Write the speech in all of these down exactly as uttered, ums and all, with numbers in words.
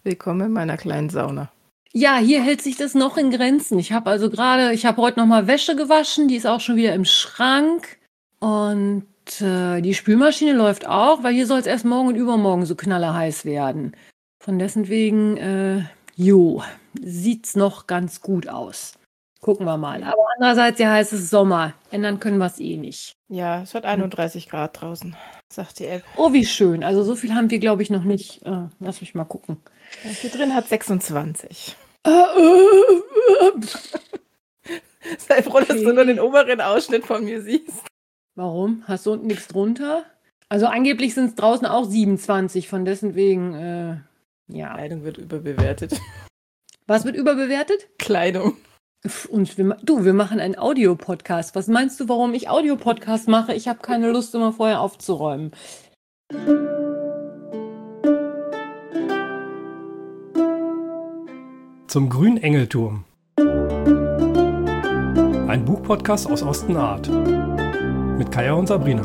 Willkommen in meiner kleinen Sauna. Ja, hier hält sich das noch in Grenzen. Ich habe also gerade, ich habe heute noch mal Wäsche gewaschen, die ist auch schon wieder im Schrank. Und äh, die Spülmaschine läuft auch, weil hier soll es erst morgen und übermorgen so knallerheiß werden. Von dessen wegen, äh, jo, sieht's noch ganz gut aus. Gucken wir mal. Aber andererseits, ja, heißt es Sommer. Ändern können wir es eh nicht. Ja, es hat einunddreißig Grad draußen, sagt die App. Oh, wie schön. Also so viel haben wir, glaube ich, noch nicht. Äh, lass mich mal gucken. Ja, hier drin hat sechsundzwanzig. Äh, äh, äh. Sei froh, dass du nur den oberen Ausschnitt von mir siehst. Warum? Hast du unten nichts drunter? Also angeblich sind es draußen auch siebenundzwanzig, von dessen wegen, äh, ja. Kleidung wird überbewertet. Was wird überbewertet? Kleidung. Und wir, du, wir machen einen Audiopodcast. Was meinst du, warum ich Audiopodcast mache? Ich habe keine Lust, immer vorher aufzuräumen. Zum grünen Engelturm. Ein Buchpodcast aus Ostenart. Mit Kaya und Sabrina.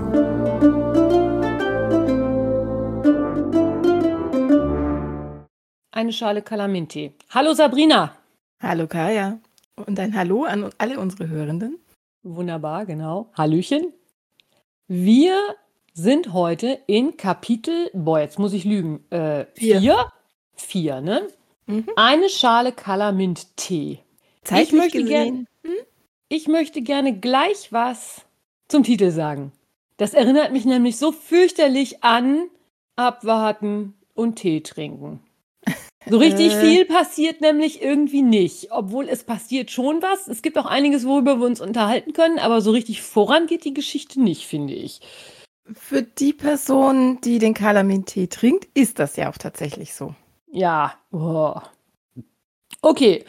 Eine Schale Kalaminti. Hallo Sabrina. Hallo Kaya. Und ein Hallo an alle unsere Hörenden. Wunderbar, genau. Hallöchen. Wir sind heute in Kapitel, boah, jetzt muss ich lügen, äh, Vier. vier? Vier, ne? Mhm. Eine Schale Kalamint-Tee. Zeitlich Ich möchte gesehen. gern- Ich möchte gerne gleich was zum Titel sagen. Das erinnert mich nämlich so fürchterlich an Abwarten und Tee trinken. So richtig Äh. viel passiert nämlich irgendwie nicht. Obwohl es passiert schon was. Es gibt auch einiges, worüber wir uns unterhalten können, aber so richtig voran geht die Geschichte nicht, finde ich. Für die Person, die den Kalamin-Tee trinkt, ist das ja auch tatsächlich so. Ja. Oh. Okay.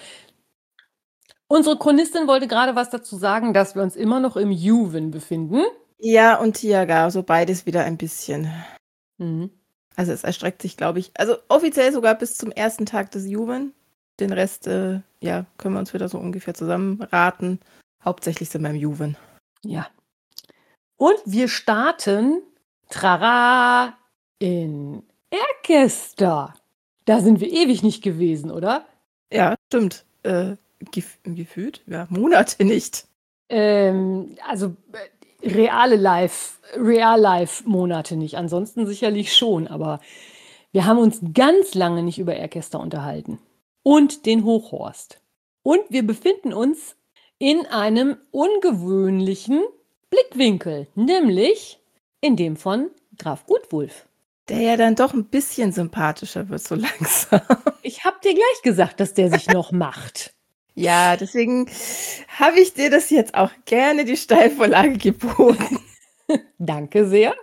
Unsere Chronistin wollte gerade was dazu sagen, dass wir uns immer noch im Juwen befinden. Ja, und Tiaga, so beides wieder ein bisschen. Mhm. Also es erstreckt sich, glaube ich, also offiziell sogar bis zum ersten Tag des Juwen. Den Rest, äh, ja, können wir uns wieder so ungefähr zusammenraten. Hauptsächlich sind wir im Juwen. Ja. Und wir starten, trara, in Erkester. Da sind wir ewig nicht gewesen, oder? Ja, stimmt. Äh, gef gefühlt? Ja, Monate nicht. Ähm, also äh, reale Live, Real-Life-Monate nicht. Ansonsten sicherlich schon, aber wir haben uns ganz lange nicht über Erkester unterhalten. Und den Hochhorst. Und wir befinden uns in einem ungewöhnlichen Blickwinkel, nämlich in dem von Graf Gutwulf. Der ja dann doch ein bisschen sympathischer wird, so langsam. Ich hab dir gleich gesagt, dass der sich noch macht. Ja, deswegen habe ich dir das jetzt auch gerne die Steilvorlage geboten. Danke sehr.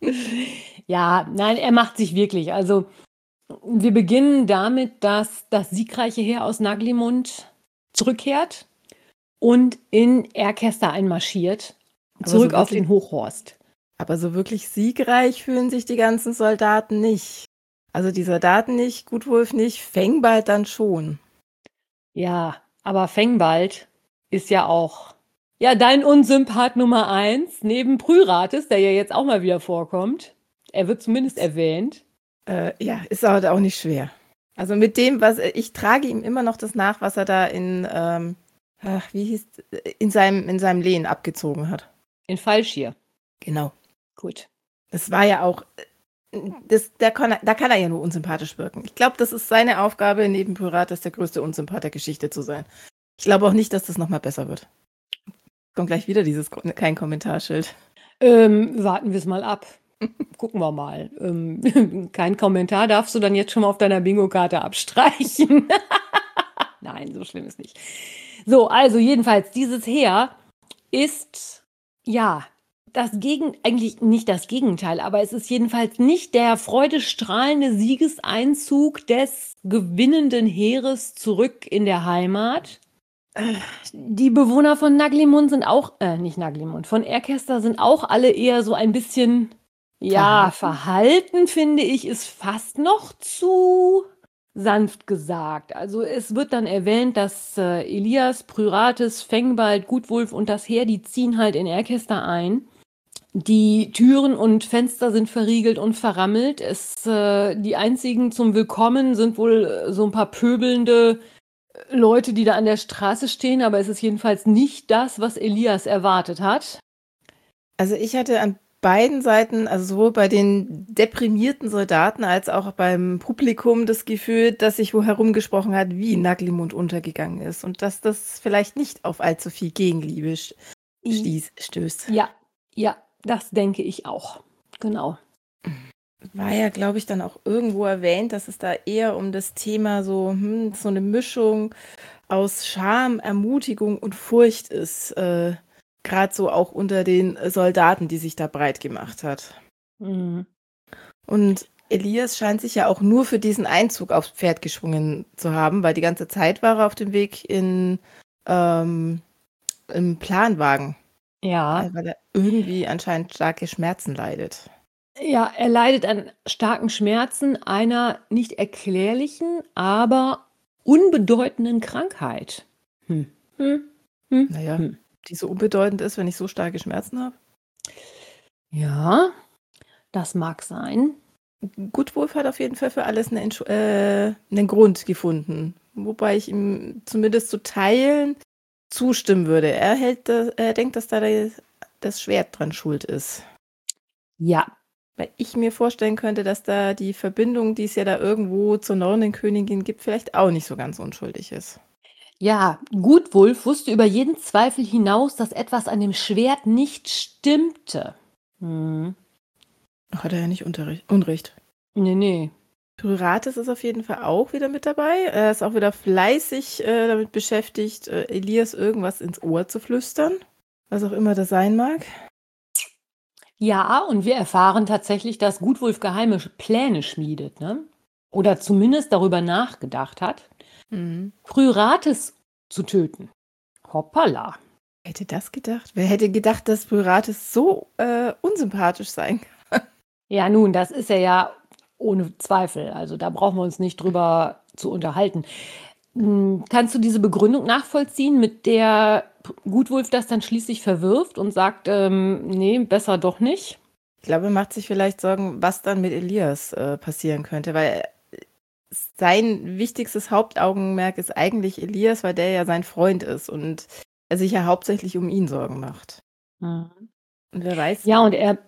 Ja, nein, er macht sich wirklich. Also wir beginnen damit, dass das siegreiche Heer aus Naglimund zurückkehrt und in Erkester einmarschiert, Aber zurück so auf wirklich- den Hochhorst. Aber so wirklich siegreich fühlen sich die ganzen Soldaten nicht. Also die Soldaten nicht, Gutwulf nicht, Fengbald dann schon. Ja, aber Fengbald ist ja auch ja dein Unsympath Nummer eins, neben Prürates, der ja jetzt auch mal wieder vorkommt. Er wird zumindest erwähnt. Äh, ja, ist aber auch nicht schwer. Also mit dem, was ich trage ihm immer noch das nach, was er da in, ähm, ach, wie hieß, in seinem, in seinem Lehen abgezogen hat. In Fallschier. Genau. Gut. Das war ja auch, das, da, kann er, da kann er ja nur unsympathisch wirken. Ich glaube, das ist seine Aufgabe, neben Pyrates der größte Unsympath der Geschichte zu sein. Ich glaube auch nicht, dass das nochmal besser wird. Kommt gleich wieder dieses Ko- kein Kommentarschild. Ähm, warten wir es mal ab. Gucken wir mal. Ähm, kein Kommentar darfst du dann jetzt schon mal auf deiner Bingo-Karte abstreichen. Nein, so schlimm ist nicht. So, also jedenfalls, dieses Heer ist, ja, das Gegen, eigentlich nicht das Gegenteil, aber es ist jedenfalls nicht der freudestrahlende Siegeseinzug des gewinnenden Heeres zurück in der Heimat. Die Bewohner von Naglimund sind auch, äh, nicht Naglimund, von Erkester sind auch alle eher so ein bisschen, ja, verhalten, finde ich, ist fast noch zu sanft gesagt. Also es wird dann erwähnt, dass äh, Elias, Pryrates, Fengbald, Gutwulf und das Heer, die ziehen halt in Erkester ein. Die Türen und Fenster sind verriegelt und verrammelt. Es, äh, die einzigen zum Willkommen sind wohl äh, so ein paar pöbelnde Leute, die da an der Straße stehen, aber es ist jedenfalls nicht das, was Elias erwartet hat. Also ich hatte an beiden Seiten, also sowohl bei den deprimierten Soldaten als auch beim Publikum das Gefühl, dass sich wo herumgesprochen hat, wie Naglimund untergegangen ist und dass das vielleicht nicht auf allzu viel Gegenliebe st- stieß, stößt. Ja, ja, das denke ich auch. Genau. War ja, glaube ich, dann auch irgendwo erwähnt, dass es da eher um das Thema so, hm, so eine Mischung aus Scham, Ermutigung und Furcht ist. Äh, Gerade so auch unter den Soldaten, die sich da breit gemacht hat. Mhm. Und Elias scheint sich ja auch nur für diesen Einzug aufs Pferd geschwungen zu haben, weil die ganze Zeit war er auf dem Weg in ähm, im Planwagen, Ja, weil er irgendwie anscheinend starke Schmerzen leidet. ja, er leidet an starken Schmerzen einer nicht erklärlichen, aber unbedeutenden Krankheit. Hm. Hm. Hm. Naja, Hm. die so unbedeutend ist, wenn ich so starke Schmerzen habe. Ja, das mag sein. Goodwolf hat auf jeden Fall für alles einen, Entsch- äh, einen Grund gefunden, wobei ich ihm zumindest zu Teilen zustimmen würde. Er, hält das, er denkt, dass da das, das Schwert dran schuld ist. Ja, Weil ich mir vorstellen könnte, dass da die Verbindung, die es ja da irgendwo zur Nornenkönigin gibt, vielleicht auch nicht so ganz unschuldig ist. ja, Gutwulf wusste über jeden Zweifel hinaus, dass etwas an dem Schwert nicht stimmte. Hm. Hat er ja nicht Unterricht, Unrecht. Nee, nee. Pyrates ist auf jeden Fall auch wieder mit dabei. Er ist auch wieder fleißig äh, damit beschäftigt, äh, Elias irgendwas ins Ohr zu flüstern. Was auch immer das sein mag. Ja, und wir erfahren tatsächlich, dass Gutwulf geheime Pläne schmiedet, ne? Oder zumindest darüber nachgedacht hat, Mhm. Pyrates zu töten. Hoppala. Wer hätte das gedacht? Wer hätte gedacht, dass Pyrates so äh, unsympathisch sein kann? Ja, nun, das ist er ja ohne Zweifel. Also da brauchen wir uns nicht drüber zu unterhalten. Hm, Kannst du diese Begründung nachvollziehen, mit der Gutwulf das dann schließlich verwirft und sagt, ähm, nee, besser doch nicht? Ich glaube, er macht sich vielleicht Sorgen, was dann mit Elias äh, passieren könnte, weil sein wichtigstes Hauptaugenmerk ist eigentlich Elias, weil der ja sein Freund ist und er sich ja hauptsächlich um ihn Sorgen macht. Mhm. Und wer weiß, Ja, und er,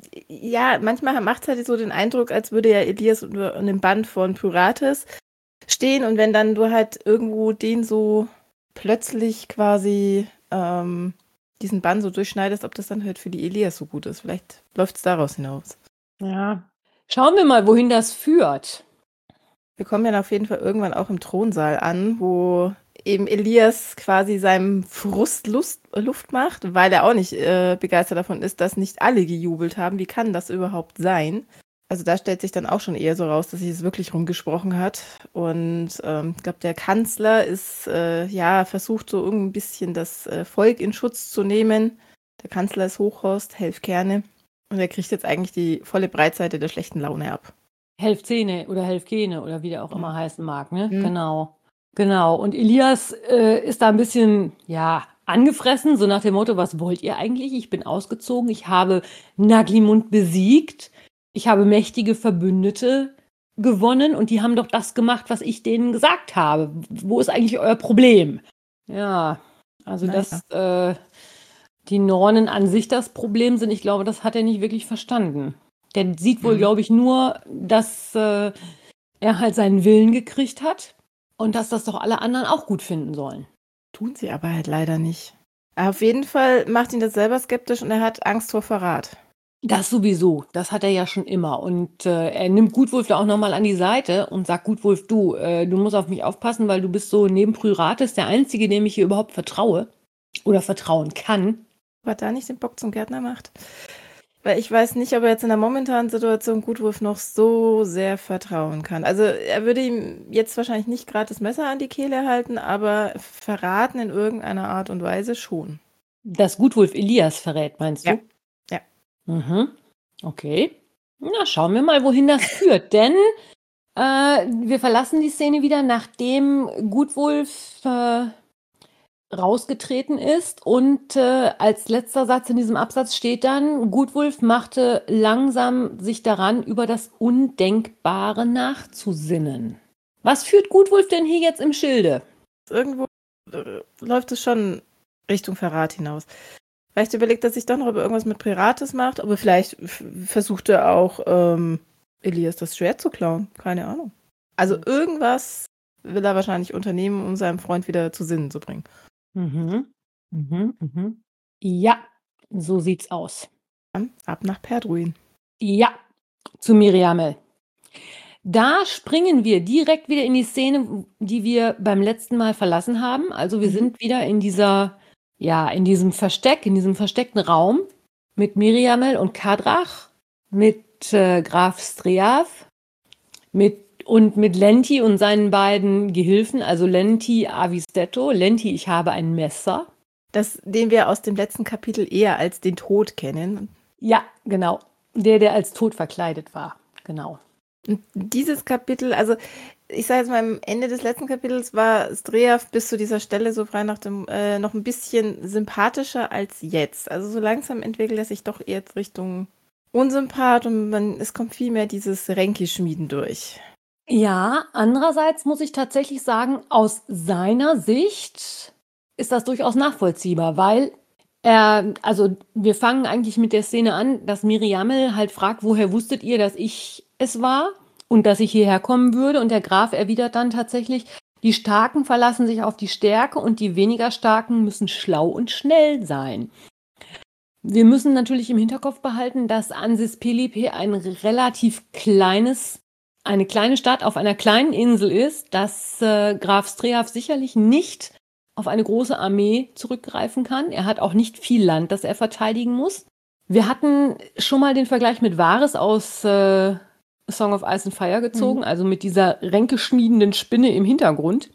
ja, manchmal macht es halt so den Eindruck, als würde ja Elias unter einem Band von Pyrates stehen und wenn dann du halt irgendwo den so plötzlich quasi ähm, diesen Bann so durchschneidest, ob das dann halt für die Elias so gut ist. Vielleicht läuft es daraus hinaus. ja, schauen wir mal, wohin das führt. Wir kommen ja auf jeden Fall irgendwann auch im Thronsaal an, wo eben Elias quasi seinem Frust Lust, Luft macht, weil er auch nicht äh, begeistert davon ist, dass nicht alle gejubelt haben. Wie kann das überhaupt sein? Also da stellt sich dann auch schon eher so raus, dass sich es wirklich rumgesprochen hat. Und ähm, ich glaube, der Kanzler ist, äh, ja, versucht so irgendwie ein bisschen das äh, Volk in Schutz zu nehmen. Der Kanzler ist Hochhorst, Helfkerne. Und er kriegt jetzt eigentlich die volle Breitseite der schlechten Laune ab. Helfzähne oder Helfkene oder wie der auch immer heißen mag, ne? Mhm. Genau. Genau. Und Elias äh, ist da ein bisschen, ja, angefressen, so nach dem Motto, was wollt ihr eigentlich? Ich bin ausgezogen, ich habe Naglimund besiegt, ich habe mächtige Verbündete gewonnen und die haben doch das gemacht, was ich denen gesagt habe. Wo ist eigentlich euer Problem? Ja, also Naja. dass äh, die Nornen an sich das Problem sind, ich glaube, das hat er nicht wirklich verstanden. Der sieht wohl, Mhm. glaube ich, nur, dass äh, er halt seinen Willen gekriegt hat und dass das doch alle anderen auch gut finden sollen. Tun sie aber halt leider nicht. Auf jeden Fall macht ihn das selber skeptisch und er hat Angst vor Verrat. Das sowieso, das hat er ja schon immer. Und äh, er nimmt Gutwulf da auch nochmal an die Seite und sagt, Gutwulf, du, äh, du musst auf mich aufpassen, weil du bist so neben Pyrates der Einzige, dem ich hier überhaupt vertraue oder vertrauen kann. Ob er da nicht den Bock zum Gärtner macht? Weil ich weiß nicht, ob er jetzt in der momentanen Situation Gutwulf noch so sehr vertrauen kann. Also er würde ihm jetzt wahrscheinlich nicht gerade das Messer an die Kehle halten, aber verraten in irgendeiner Art und Weise schon. Dass Gutwulf Elias verrät, meinst du? Ja. Ja. Mhm. Okay. Na, schauen wir mal, wohin das führt. Denn äh, wir verlassen die Szene wieder, nachdem Gutwulf äh, rausgetreten ist. Und äh, als letzter Satz in diesem Absatz steht dann, Gutwulf machte langsam sich daran, über das Undenkbare nachzusinnen. Was führt Gutwulf denn hier jetzt im Schilde? Irgendwo äh, läuft es schon Richtung Verrat hinaus. Vielleicht überlegt er sich doch noch, ob er irgendwas mit Pirates macht, aber vielleicht f- versucht er auch, ähm, Elias das Schwert zu klauen. Keine Ahnung. Also irgendwas will er wahrscheinlich unternehmen, um seinem Freund wieder zu Sinnen zu bringen. Mhm. Mhm. Mhm. Ja, so sieht's aus. Dann ab nach Perdruin. Ja, zu Miriamel. Da springen wir direkt wieder in die Szene, die wir beim letzten Mal verlassen haben. Also wir Mhm. sind wieder in dieser, ja, in diesem Versteck, in diesem versteckten Raum mit Miriamel und Kadrach, mit äh, Graf Streav, mit und mit Lenti und seinen beiden Gehilfen, also Lenti Avistetto. Lenti, ich habe ein Messer. Das, den wir aus dem letzten Kapitel eher als den Tod kennen. Ja, genau. Der, der als tot verkleidet war. Genau. Und dieses Kapitel, also ich sage jetzt mal, am Ende des letzten Kapitels war Streav bis zu dieser Stelle so frei nach dem äh, noch ein bisschen sympathischer als jetzt. Also so langsam entwickelt er sich doch eher Richtung Unsympath und man, es kommt viel mehr dieses Ränkeschmieden durch. Ja, andererseits muss ich tatsächlich sagen, aus seiner Sicht ist das durchaus nachvollziehbar, weil er, also wir fangen eigentlich mit der Szene an, dass Miriamel halt fragt, woher wusstet ihr, dass ich es war und dass ich hierher kommen würde? Und der Graf erwidert dann tatsächlich, die Starken verlassen sich auf die Stärke und die weniger Starken müssen schlau und schnell sein. Wir müssen natürlich im Hinterkopf behalten, dass Ansis Pelipe ein relativ kleines eine kleine Stadt auf einer kleinen Insel ist, dass äh, Graf Streav sicherlich nicht auf eine große Armee zurückgreifen kann. Er hat auch nicht viel Land, das er verteidigen muss. Wir hatten schon mal den Vergleich mit Varys aus äh, A Song of Ice and Fire gezogen, Mhm. also mit dieser ränkeschmiedenden Spinne im Hintergrund.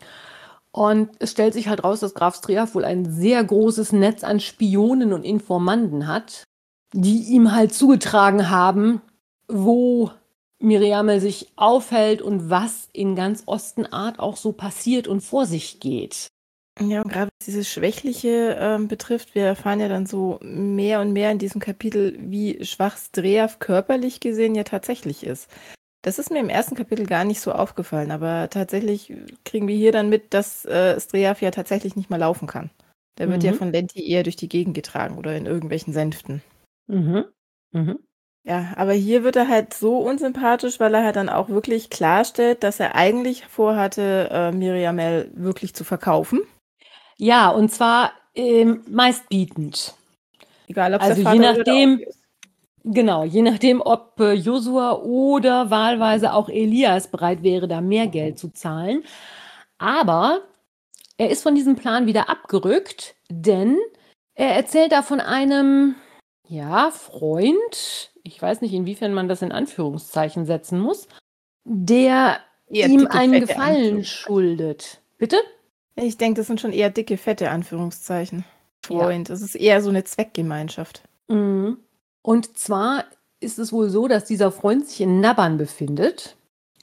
Und es stellt sich halt raus, dass Graf Streav wohl ein sehr großes Netz an Spionen und Informanten hat, die ihm halt zugetragen haben, wo Miriamel sich aufhält und was in ganz Ostenart auch so passiert und vor sich geht. Ja, und gerade was dieses Schwächliche ähm, betrifft, wir erfahren ja dann so mehr und mehr in diesem Kapitel, wie schwach Streav körperlich gesehen ja tatsächlich ist. Das ist mir im ersten Kapitel gar nicht so aufgefallen, aber tatsächlich kriegen wir hier dann mit, dass äh, Streav ja tatsächlich nicht mal laufen kann. Der wird Mhm. ja von Lenti eher durch die Gegend getragen oder in irgendwelchen Sänften. Mhm. Mhm. Ja, aber hier wird er halt so unsympathisch, weil er halt dann auch wirklich klarstellt, dass er eigentlich vorhatte, äh, Miriamel wirklich zu verkaufen. Ja, und zwar ähm, meistbietend. Egal, ob Also der je Vater oder der nachdem, Onkel ist. genau, je nachdem, ob äh, Josua oder wahlweise auch Elias bereit wäre, da mehr Geld zu zahlen. Aber er ist von diesem Plan wieder abgerückt, denn er erzählt da von einem, ja, Freund, ich weiß nicht, inwiefern man das in Anführungszeichen setzen muss, der Eher ihm dicke, einen fette Gefallen Anführungszeichen. schuldet. Bitte? Ich denke, das sind schon eher dicke, fette Anführungszeichen. Ja. Freund. Das ist eher so eine Zweckgemeinschaft. Mhm. Und zwar ist es wohl so, dass dieser Freund sich in Naban befindet.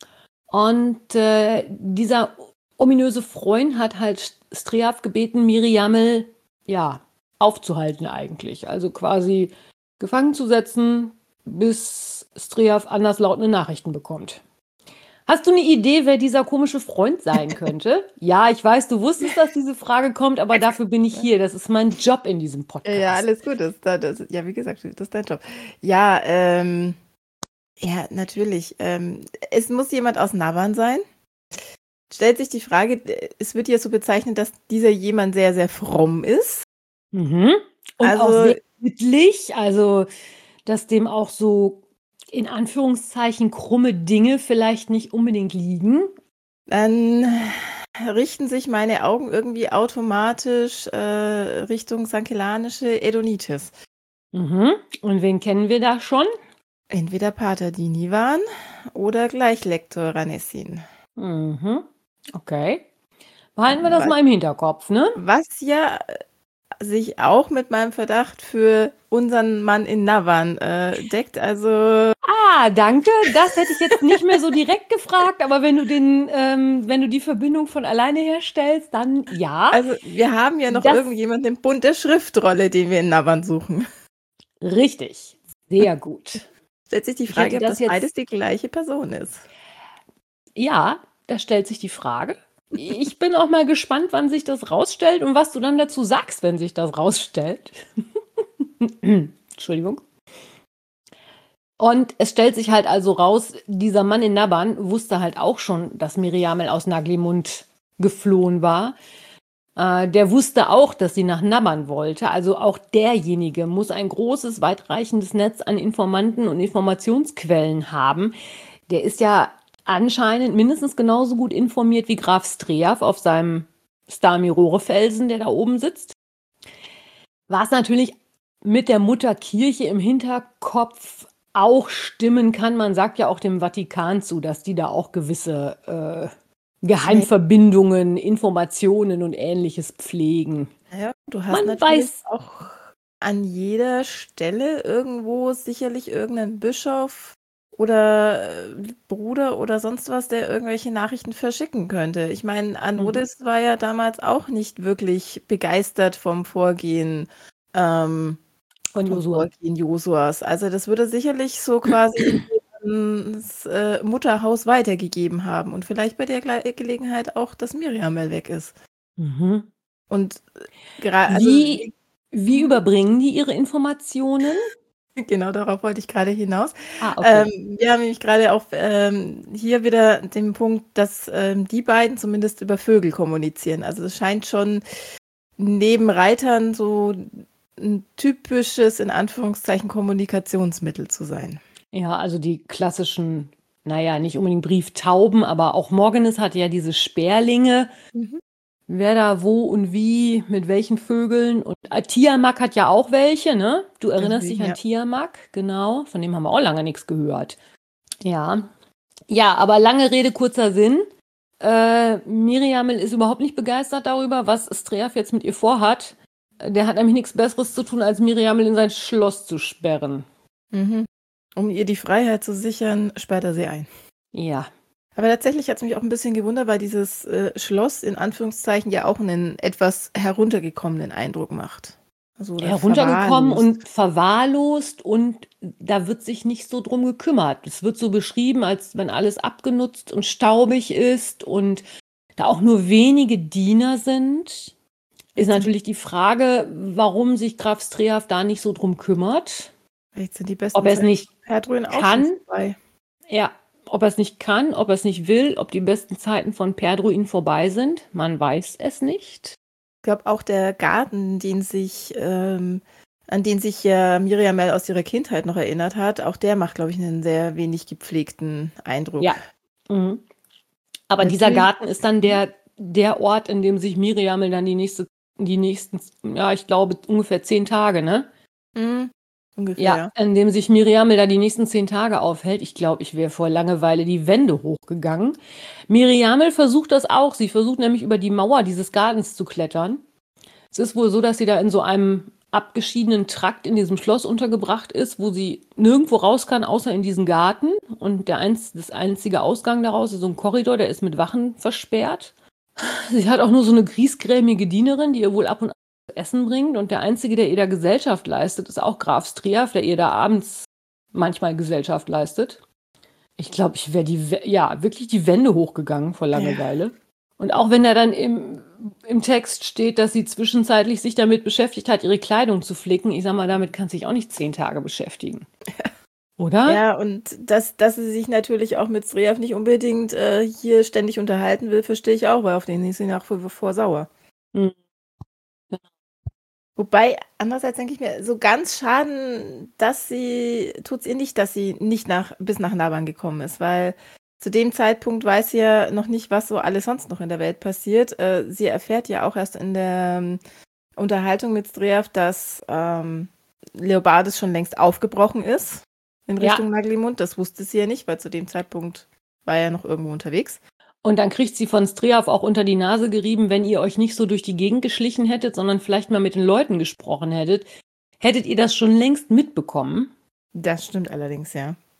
Und äh, dieser ominöse Freund hat halt Streav gebeten, Miriamel, ja, aufzuhalten eigentlich. Also quasi gefangen zu setzen, bis Streav anderslautende Nachrichten bekommt. Hast du eine Idee, wer dieser komische Freund sein könnte? Ja, ich weiß, du wusstest, dass diese Frage kommt, aber dafür bin ich hier. Das ist mein Job in diesem Podcast. Ja, alles gut. Das, das, ja, wie gesagt, das ist dein Job. Ja, ähm, ja, natürlich. Ähm, es muss jemand aus Naban sein. Stellt sich die Frage, es wird ja so bezeichnet, dass dieser jemand sehr, sehr fromm ist. Mhm. Und Also- auch sehr sittlich, also dass dem auch so in Anführungszeichen krumme Dinge vielleicht nicht unbedingt liegen. Dann richten sich meine Augen irgendwie automatisch äh, Richtung sankelanische Edonitis. Mhm. Und wen kennen wir da schon? Entweder Pater Dinivan oder gleich Lektor Ranessin. Mhm. Okay. Behalten wir das Was- mal im Hinterkopf, ne? Was ja sich auch mit meinem Verdacht für unseren Mann in Navan äh, deckt. Also Ja, danke. Das hätte ich jetzt nicht mehr so direkt gefragt, aber wenn du den, ähm, wenn du die Verbindung von alleine herstellst, dann ja. Also wir haben ja noch Das- irgendjemanden im Bund der Schriftrolle, den wir in Nabbern suchen. Richtig. Sehr gut. Stellt sich die Ich Frage, hätte ob das das jetzt- beides die gleiche Person ist. Ja, da stellt sich die Frage. Ich bin auch mal gespannt, wann sich das rausstellt und was du dann dazu sagst, wenn sich das rausstellt. Entschuldigung. Und es stellt sich halt also raus, dieser Mann in Nabbern wusste halt auch schon, dass Miriamel aus Naglimund geflohen war. Äh, der wusste auch, dass sie nach Nabbern wollte. Also auch derjenige muss ein großes, weitreichendes Netz an Informanten und Informationsquellen haben. Der ist ja anscheinend mindestens genauso gut informiert wie Graf Streaf auf seinem Starmirore-Felsen, der da oben sitzt. Was natürlich mit der Mutterkirche im Hinterkopf auch stimmen kann. Man sagt ja auch dem Vatikan zu, dass die da auch gewisse äh, Geheimverbindungen, Informationen und Ähnliches pflegen. Ja, du hast Man natürlich weiß- auch an jeder Stelle irgendwo sicherlich irgendeinen Bischof oder äh, Bruder oder sonst was, der irgendwelche Nachrichten verschicken könnte. Ich meine, Anodes war ja damals auch nicht wirklich begeistert vom Vorgehen ähm, Von vom Josua. Vorgehen Josuas. Also das würde sicherlich so quasi ins äh, Mutterhaus weitergegeben haben und vielleicht bei der Gle Gelegenheit auch, dass Miriamel weg ist. Mhm. Und gerade also, Wie, wie überbringen die ihre Informationen? genau darauf wollte ich gerade hinaus. Ah, okay. Ähm, wir haben nämlich gerade auch ähm, hier wieder den Punkt, dass ähm, die beiden zumindest über Vögel kommunizieren. Also es scheint schon neben Reitern so ein typisches, in Anführungszeichen, Kommunikationsmittel zu sein. Ja, also die klassischen, naja, nicht unbedingt Brieftauben, aber auch Morgenes hat ja diese Sperlinge. Mhm. Wer da wo und wie, mit welchen Vögeln. Und äh, Tiamak hat ja auch welche, ne? Du erinnerst Deswegen, dich an ja. Tiamak, genau. Von dem haben wir auch lange nichts gehört. Ja. Ja, aber lange Rede, kurzer Sinn. Äh, Miriamel ist überhaupt nicht begeistert darüber, was Streaf jetzt mit ihr vorhat. Der hat nämlich nichts Besseres zu tun, als Miriamel in sein Schloss zu sperren. Mhm. Um ihr die Freiheit zu sichern, sperrt er sie ein. Ja. Aber tatsächlich hat es mich auch ein bisschen gewundert, weil dieses äh, Schloss in Anführungszeichen ja auch einen etwas heruntergekommenen Eindruck macht. Also, oder Heruntergekommen verwahrlost. und verwahrlost und da wird sich nicht so drum gekümmert. Es wird so beschrieben, als wenn alles abgenutzt und staubig ist und da auch nur wenige Diener sind. Ist natürlich die Frage, warum sich Graf Streaf da nicht so drum kümmert. Vielleicht sind die besten Ob er es Zeiten nicht Perdruin auch kann. schon vorbei. Ja, ob er es nicht kann, ob er es nicht will, ob die besten Zeiten von Perdruin vorbei sind, man weiß es nicht. Ich glaube auch der Garten, den sich, ähm, an den sich ja Miriamel aus ihrer Kindheit noch erinnert hat, auch der macht, glaube ich, einen sehr wenig gepflegten Eindruck. Ja. Mhm. Aber Natürlich- dieser Garten ist dann der, der Ort, in dem sich Miriamel dann die nächste, die nächsten, ja, ich glaube ungefähr zehn Tage, ne? Mhm. Ungefähr, Ja, ja. in dem sich Miriamel da die nächsten zehn Tage aufhält. Ich glaube, ich wäre vor Langeweile die Wände hochgegangen. Miriamel versucht das auch. Sie versucht nämlich über die Mauer dieses Gartens zu klettern. Es ist wohl so, dass sie da in so einem abgeschiedenen Trakt in diesem Schloss untergebracht ist, wo sie nirgendwo raus kann, außer in diesen Garten. Und der einz das einzige Ausgang daraus ist so ein Korridor, der ist mit Wachen versperrt. Sie hat auch nur so eine griesgrämige Dienerin, die ihr wohl ab und an Essen bringt. Und der Einzige, der ihr da Gesellschaft leistet, ist auch Graf Streaf, der ihr da abends manchmal Gesellschaft leistet. Ich glaube, ich wäre die, ja, wirklich die Wände hochgegangen vor Langeweile. Ja. Und auch wenn da dann im, im Text steht, dass sie zwischenzeitlich sich damit beschäftigt hat, ihre Kleidung zu flicken, ich sag mal, damit kann sie sich auch nicht zehn Tage beschäftigen. Oder? Ja, und dass, dass sie sich natürlich auch mit Streaf nicht unbedingt äh, hier ständig unterhalten will, verstehe ich auch, weil auf den ist sie nach wie vor sauer. Mhm. Wobei, andererseits denke ich mir, so ganz schaden, dass sie, tut es ihr nicht, dass sie nicht nach, bis nach Naban gekommen ist, weil zu dem Zeitpunkt weiß sie ja noch nicht, was so alles sonst noch in der Welt passiert. Äh, sie erfährt ja auch erst in der ähm, Unterhaltung mit Streaf, dass ähm, Leobardes schon längst aufgebrochen ist in Richtung ja. Naglimund. Das wusste sie ja nicht, weil zu dem Zeitpunkt war er noch irgendwo unterwegs. Und dann kriegt sie von Streaf auch unter die Nase gerieben, wenn ihr euch nicht so durch die Gegend geschlichen hättet, sondern vielleicht mal mit den Leuten gesprochen hättet, hättet ihr das schon längst mitbekommen. Das stimmt allerdings, ja.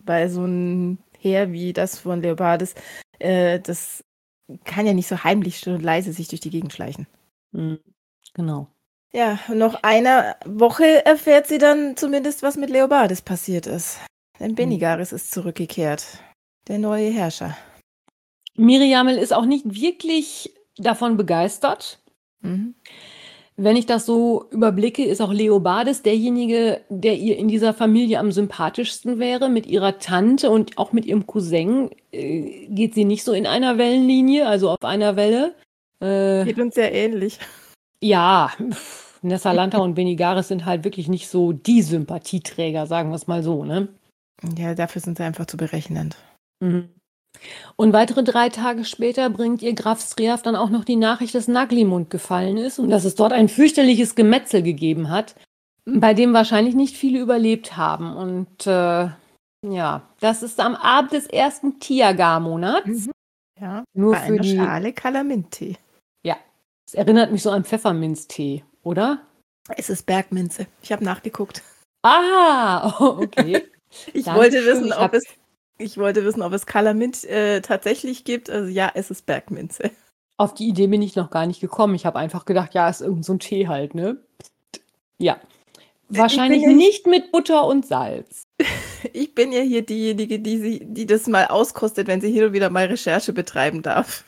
weil so ein Heer wie das von Leobardes, äh, das kann ja nicht so heimlich still und leise sich durch die Gegend schleichen. Mhm. Genau. Ja, noch einer Woche erfährt sie dann zumindest, was mit Leobardes passiert ist. Denn Benigaris ist zurückgekehrt. Der neue Herrscher. Miriamel ist auch nicht wirklich davon begeistert. Mhm. Wenn ich das so überblicke, ist auch Leobardes derjenige, der ihr in dieser Familie am sympathischsten wäre. Mit ihrer Tante und auch mit ihrem Cousin äh, geht sie nicht so in einer Wellenlinie, also auf einer Welle. Äh, Geht uns sehr ähnlich. ja, pff, Nessalanta und Benigaris sind halt wirklich nicht so die Sympathieträger, sagen wir es mal so, ne? Ja, dafür sind sie einfach zu berechnend. Mhm. Und weitere drei Tage später bringt ihr Graf Striaf dann auch noch die Nachricht, dass Naglimund gefallen ist und dass es dort ein fürchterliches Gemetzel gegeben hat, bei dem wahrscheinlich nicht viele überlebt haben. Und äh, ja, das ist am Abend des ersten Tiagar-Monats. Mhm. Ja, Nur bei für einer die. Schale Kalamint-Tee. Ja, es erinnert mich so an Pfefferminztee, oder? Es ist Bergminze. Ich habe nachgeguckt. Ah, okay. Ich Dankeschön, wollte wissen, ich ob hab- es ich wollte wissen, ob es Kalamint äh, tatsächlich gibt. Also ja, es ist Bergminze. Auf die Idee bin ich noch gar nicht gekommen. Ich habe einfach gedacht, ja, ist irgend so ein Tee halt, ne? Ja. Wahrscheinlich ja- nicht mit Butter und Salz. Ich bin ja hier diejenige, die sie, die das mal auskostet, wenn sie hier und wieder mal Recherche betreiben darf.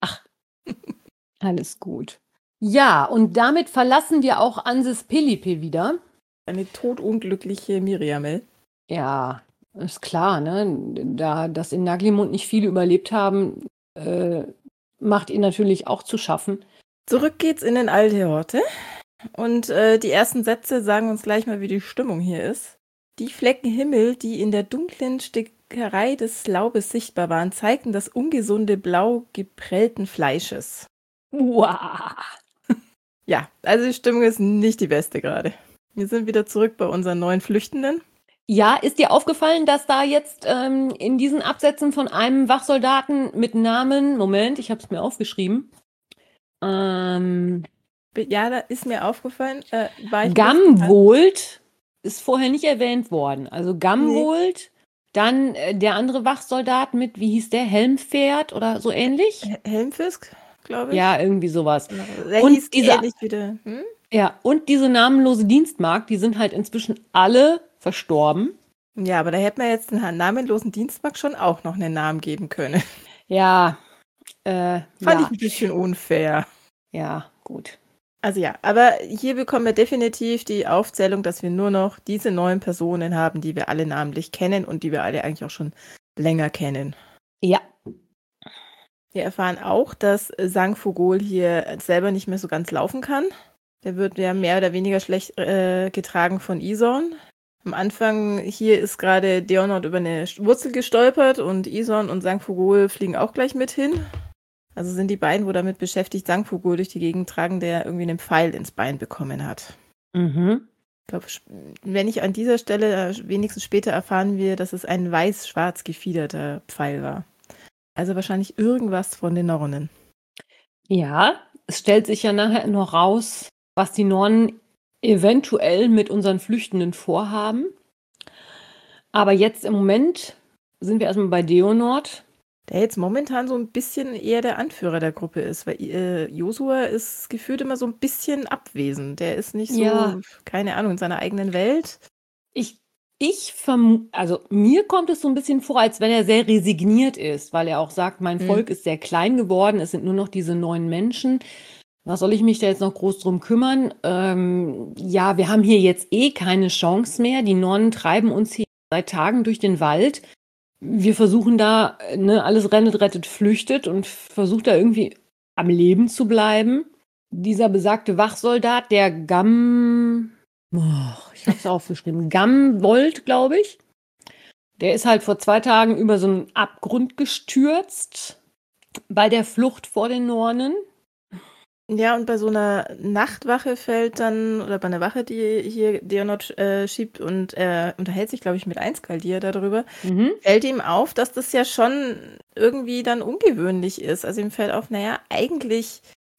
Alles gut. Ja, und damit verlassen wir auch Ansis Pelipe wieder. Eine todunglückliche Miriamel. Ja, ist klar, ne? Da das in Naglimund nicht viele überlebt haben, äh, macht ihr natürlich auch zu schaffen. Zurück geht's in den Alte Horte. Und äh, die ersten Sätze sagen uns gleich mal, wie die Stimmung hier ist. Die Flecken Himmel, die in der dunklen Stickerei des Laubes sichtbar waren, zeigten das ungesunde Blau geprellten Fleisches. Uah. Ja, also die Stimmung ist nicht die beste gerade. Wir sind wieder zurück bei unseren neuen Flüchtenden. Ja, ist dir aufgefallen, dass da jetzt ähm, in diesen Absätzen von einem Wachsoldaten mit Namen, Moment, ich habe es mir aufgeschrieben, ähm, Ja, da ist mir aufgefallen, äh, war ich Gamwold ist vorher nicht erwähnt worden. Also Gamwold, dann äh, der andere Wachsoldat mit, wie hieß der, Helmpferd oder so ähnlich? Hel- Helmfisk, glaube ich. Ja, irgendwie sowas. Der Und hieß dieser- ähnlich wieder. Hm? Ja, und diese namenlose Dienstmagd, die sind halt inzwischen alle verstorben. Ja, aber da hätte man jetzt einen namenlosen Dienstmarkt schon auch noch einen Namen geben können. Ja, äh, Fand ja, ich ein bisschen unfair. ja, gut. Also ja, aber hier bekommen wir definitiv die Aufzählung, dass wir nur noch diese neun Personen haben, die wir alle namentlich kennen und die wir alle eigentlich auch schon länger kennen. Ja, Wir erfahren auch, dass Sangfugol hier selber nicht mehr so ganz laufen kann. Der wird ja mehr oder weniger schlecht äh, getragen von Isorn. Am Anfang hier ist gerade Deonord über eine Wurzel gestolpert und Isorn und Sangfugol fliegen auch gleich mit hin. Also sind die beiden wohl damit beschäftigt, Sangfugol durch die Gegend tragen, der irgendwie einen Pfeil ins Bein bekommen hat. mhm. Ich glaube, wenn ich an dieser Stelle, äh, wenigstens später erfahren wir, dass es ein weiß-schwarz gefiederter Pfeil war. Also wahrscheinlich irgendwas von den Nornen. Ja, es stellt sich ja nachher noch raus, was die Nonnen eventuell mit unseren Flüchtenden vorhaben. Aber jetzt im Moment sind wir erstmal bei Deonord. Der jetzt momentan so ein bisschen eher der Anführer der Gruppe ist, weil äh, Josua ist gefühlt immer so ein bisschen abwesend. Der ist nicht so, Ja. keine Ahnung, in seiner eigenen Welt. Ich, ich verm also mir kommt es so ein bisschen vor, als wenn er sehr resigniert ist, weil er auch sagt, mein Mhm. Volk ist sehr klein geworden, es sind nur noch diese neun Menschen. Was soll ich mich da jetzt noch groß drum kümmern? Ähm, ja, wir haben hier jetzt eh keine Chance mehr. Die Nonnen treiben uns hier seit Tagen durch den Wald. Wir versuchen da, äh, ne, alles rennet, rettet, flüchtet und versucht da irgendwie am Leben zu bleiben. Dieser besagte Wachsoldat, der Gam... Oh, ich hab's aufgeschrieben. Gamwold, glaube ich. Der ist halt vor zwei Tagen über so einen Abgrund gestürzt bei der Flucht vor den Nornen. Ja, und bei so einer Nachtwache fällt dann, oder bei einer Wache, die hier Deonord äh, schiebt und er unterhält sich, glaube ich, mit Einskaldir darüber, Mhm. fällt ihm auf, dass das ja schon irgendwie dann ungewöhnlich ist. Also ihm fällt auf, naja, eigentlich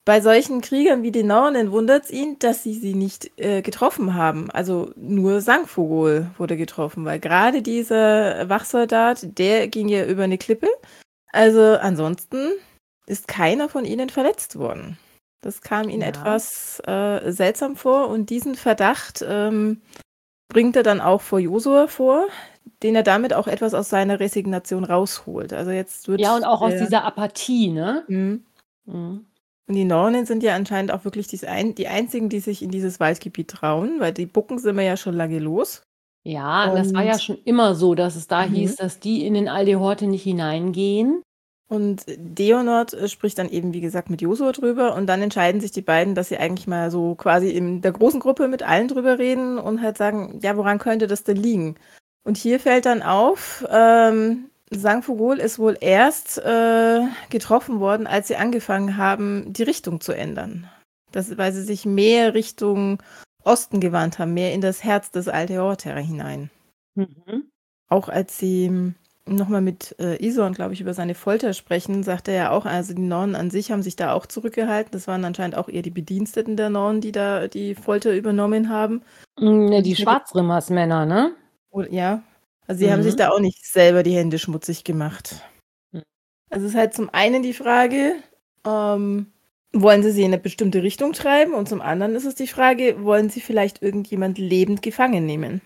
bei solchen Kriegern wie den Nornen wundert es ihn, dass sie sie nicht äh, getroffen haben. Also nur Sangfogol wurde getroffen, weil gerade dieser Wachsoldat, der ging ja über eine Klippe. Also ansonsten ist keiner von ihnen verletzt worden. Das kam ihm Ja. etwas äh, seltsam vor und diesen Verdacht ähm, bringt er dann auch vor Josua vor, den er damit auch etwas aus seiner Resignation rausholt. Also jetzt wird Ja, und auch aus der- dieser Apathie, ne? Mhm. Mhm. Und die Nornen sind ja anscheinend auch wirklich die, ein, die einzigen, die sich in dieses Waldgebiet trauen, weil die Bucken sind wir ja schon lange los. Ja, das war ja Und- schon immer so, dass es da Mhm. hieß, dass die in den Aldehorte nicht hineingehen. Und Deonord äh, spricht dann eben, wie gesagt, mit Josua drüber und dann entscheiden sich die beiden, dass sie eigentlich mal so quasi in der großen Gruppe mit allen drüber reden und halt sagen, ja, woran könnte das denn liegen? Und hier fällt dann auf, ähm, Sangfogol ist wohl erst äh, getroffen worden, als sie angefangen haben, die Richtung zu ändern. Das, weil sie sich mehr Richtung Osten gewandt haben, mehr in das Herz des Alteorter hinein. Mhm. Auch als sie nochmal mit äh, Ison, glaube ich, über seine Folter sprechen, sagt er ja auch, also die Nornen an sich haben sich da auch zurückgehalten. Das waren anscheinend auch eher die Bediensteten der Nornen, die da die Folter übernommen haben. Mm, ja, die Schwarzrimmersmänner, ne? Oder, ja, also sie haben Mhm. sich da auch nicht selber die Hände schmutzig gemacht. Mhm. Also es ist halt zum einen die Frage, ähm, wollen sie sie in eine bestimmte Richtung treiben? Und zum anderen ist es die Frage, wollen sie vielleicht irgendjemand lebend gefangen nehmen?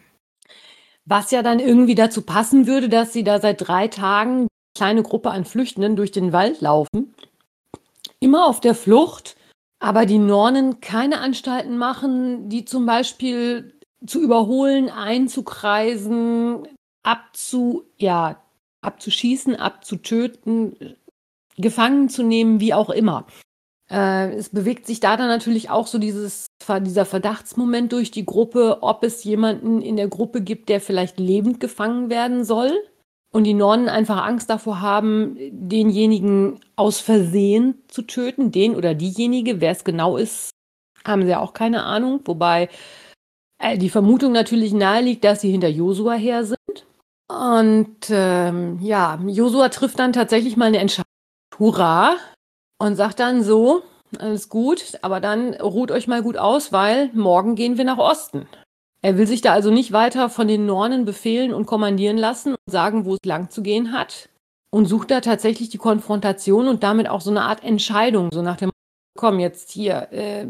Was ja dann irgendwie dazu passen würde, dass sie da seit drei Tagen eine kleine Gruppe an Flüchtenden durch den Wald laufen. Immer auf der Flucht, aber die Nornen keine Anstalten machen, die zum Beispiel zu überholen, einzukreisen, abzu, ja, abzuschießen, abzutöten, gefangen zu nehmen, wie auch immer. Äh, es bewegt sich da dann natürlich auch so dieses, dieser Verdachtsmoment durch die Gruppe, ob es jemanden in der Gruppe gibt, der vielleicht lebend gefangen werden soll. Und die Nornen einfach Angst davor haben, denjenigen aus Versehen zu töten, den oder diejenige, wer es genau ist, haben sie auch keine Ahnung. Wobei äh, die Vermutung natürlich naheliegt, dass sie hinter Josua her sind. Und ähm, ja, Josua trifft dann tatsächlich mal eine Entscheidung. Hurra! Und sagt dann so, alles gut, aber dann ruht euch mal gut aus, weil morgen gehen wir nach Osten. Er will sich da also nicht weiter von den Nornen befehlen und kommandieren lassen und sagen, wo es lang zu gehen hat. Und sucht da tatsächlich die Konfrontation und damit auch so eine Art Entscheidung, so nach dem, komm jetzt hier, äh,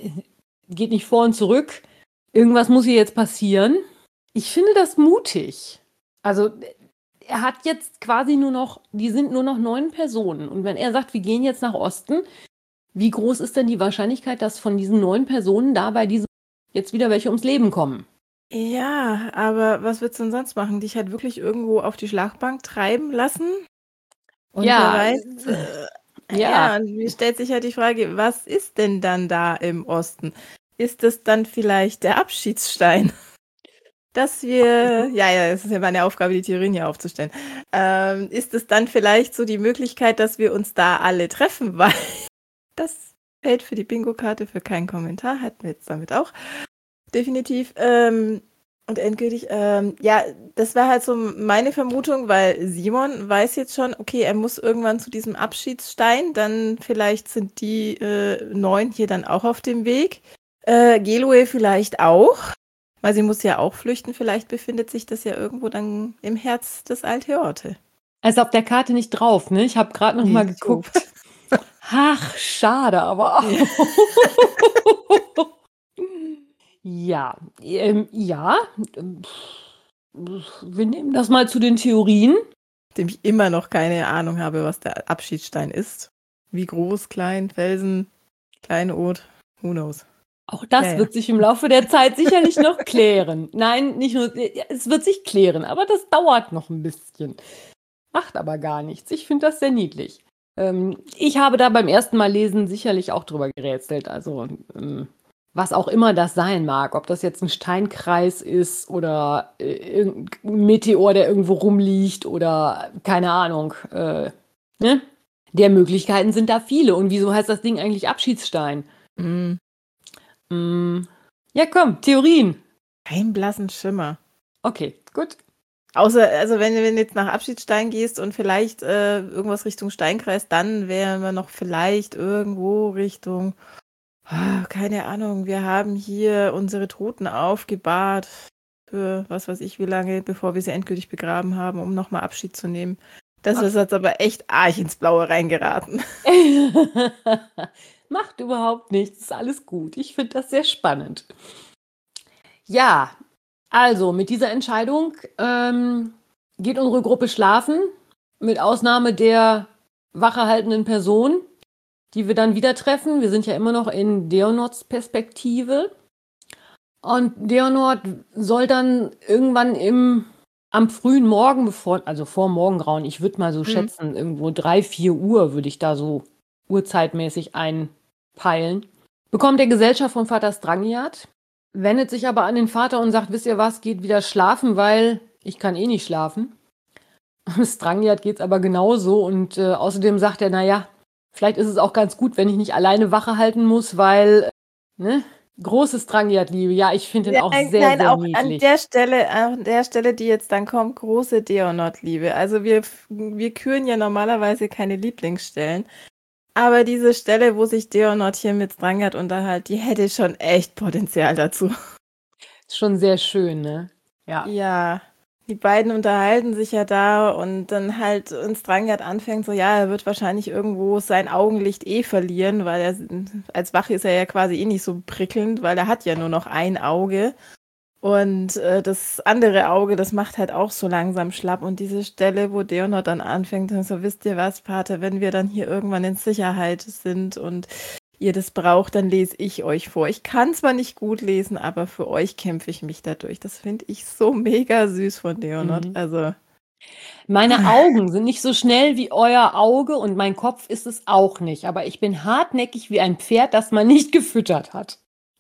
geht nicht vor und zurück, irgendwas muss hier jetzt passieren. Ich finde das mutig. Also er hat jetzt quasi nur noch, die sind nur noch neun Personen. Und wenn er sagt, wir gehen jetzt nach Osten, wie groß ist denn die Wahrscheinlichkeit, dass von diesen neun Personen da bei diesem jetzt wieder welche ums Leben kommen? Ja, aber was willst du denn sonst machen? Dich halt wirklich irgendwo auf die Schlachtbank treiben lassen? Und Ja, wer weiß, äh, ja. ja, und mir stellt sich halt die Frage, was ist denn dann da im Osten? Ist es dann vielleicht der Abschiedsstein? Dass wir, ja, ja, es ist ja meine Aufgabe, die Theorien hier aufzustellen. Ähm, ist es dann vielleicht so die Möglichkeit, dass wir uns da alle treffen? Weil das fällt für die Bingo-Karte für keinen Kommentar, hatten wir jetzt damit auch. Definitiv. Ähm, und endgültig, ähm, ja, das war halt so meine Vermutung, weil Simon weiß jetzt schon, okay, er muss irgendwann zu diesem Abschiedsstein, dann vielleicht sind die äh, neun hier dann auch auf dem Weg. Äh, Gelue vielleicht auch. Weil sie muss ja auch flüchten, vielleicht befindet sich das ja irgendwo dann im Herz des Alteorte. Also auf der Karte nicht drauf, ne? Ich habe gerade noch Nee, mal nicht geguckt. Ach, schade, aber auch. Ja, ähm, ja. Wir nehmen das mal zu den Theorien. Dem ich immer noch keine Ahnung habe, was der Abschiedsstein ist. Wie groß, klein, Felsen, Kleinod, who knows. Auch das Ja, ja. wird sich im Laufe der Zeit sicherlich noch klären. Nein, nicht nur, es wird sich klären, aber das dauert noch ein bisschen. Macht aber gar nichts. Ich finde das sehr niedlich. Ähm, ich habe da beim ersten Mal lesen sicherlich auch drüber gerätselt. Also, ähm, was auch immer das sein mag. Ob das jetzt ein Steinkreis ist oder äh, irgendein Meteor, der irgendwo rumliegt oder keine Ahnung. Äh, ne? Der Möglichkeiten sind da viele. Und wieso heißt das Ding eigentlich Abschiedsstein? Mm. Mm, ja, komm, Theorien. Kein blassen Schimmer. Okay, gut. Außer, also wenn, wenn du jetzt nach Abschiedstein gehst und vielleicht äh, irgendwas Richtung Steinkreis, dann wären wir noch vielleicht irgendwo Richtung, ah, keine Ahnung, wir haben hier unsere Toten aufgebahrt für was weiß ich wie lange, bevor wir sie endgültig begraben haben, um nochmal Abschied zu nehmen. Das Ach. ist jetzt aber echt arg ins Blaue reingeraten. Macht überhaupt nichts, ist alles gut. Ich finde das sehr spannend. Ja, also mit dieser Entscheidung ähm, geht unsere Gruppe schlafen, mit Ausnahme der wachehaltenden Person, die wir dann wieder treffen. Wir sind ja immer noch in Deonords Perspektive. Und Deonord soll dann irgendwann im, am frühen Morgen, bevor, also vor Morgengrauen, ich würde mal so Mhm. schätzen, irgendwo drei, vier Uhr würde ich da so uhrzeitmäßig einpeilen, bekommt er Gesellschaft von Vater Strangiat, wendet sich aber an den Vater und sagt, wisst ihr was, geht wieder schlafen, weil ich kann eh nicht schlafen. Strangiat geht's aber genauso und äh, außerdem sagt er, naja, vielleicht ist es auch ganz gut, wenn ich nicht alleine Wache halten muss, weil, äh, ne, große Strangiat-Liebe. Ja, ich finde ihn Ja, auch nein, sehr, nein, sehr auch an niedlich. der Stelle, an der Stelle, die jetzt dann kommt, große Deonord-Liebe. Also wir, wir küren ja normalerweise keine Lieblingsstellen. Aber diese Stelle, wo sich Deonord hier mit Strangiat unterhält, die hätte schon echt Potenzial dazu. Ist schon sehr schön, ne? Ja. Ja, die beiden unterhalten sich ja da und dann halt und Strangiat anfängt so, ja, er wird wahrscheinlich irgendwo sein Augenlicht eh verlieren, weil er als Wache ist er ja quasi eh nicht so prickelnd, weil er hat ja nur noch ein Auge und äh, das andere Auge, das macht halt auch so langsam schlapp und diese Stelle, wo Deonord dann anfängt, dann so, wisst ihr was, Pater, wenn wir dann hier irgendwann in Sicherheit sind und ihr das braucht, dann lese ich euch vor. Ich kann zwar nicht gut lesen, aber für euch kämpfe ich mich dadurch. Das finde ich so mega süß von Deonord. Mhm. Also, Meine Augen sind nicht so schnell wie euer Auge und mein Kopf ist es auch nicht. Aber ich bin hartnäckig wie ein Pferd, das man nicht gefüttert hat.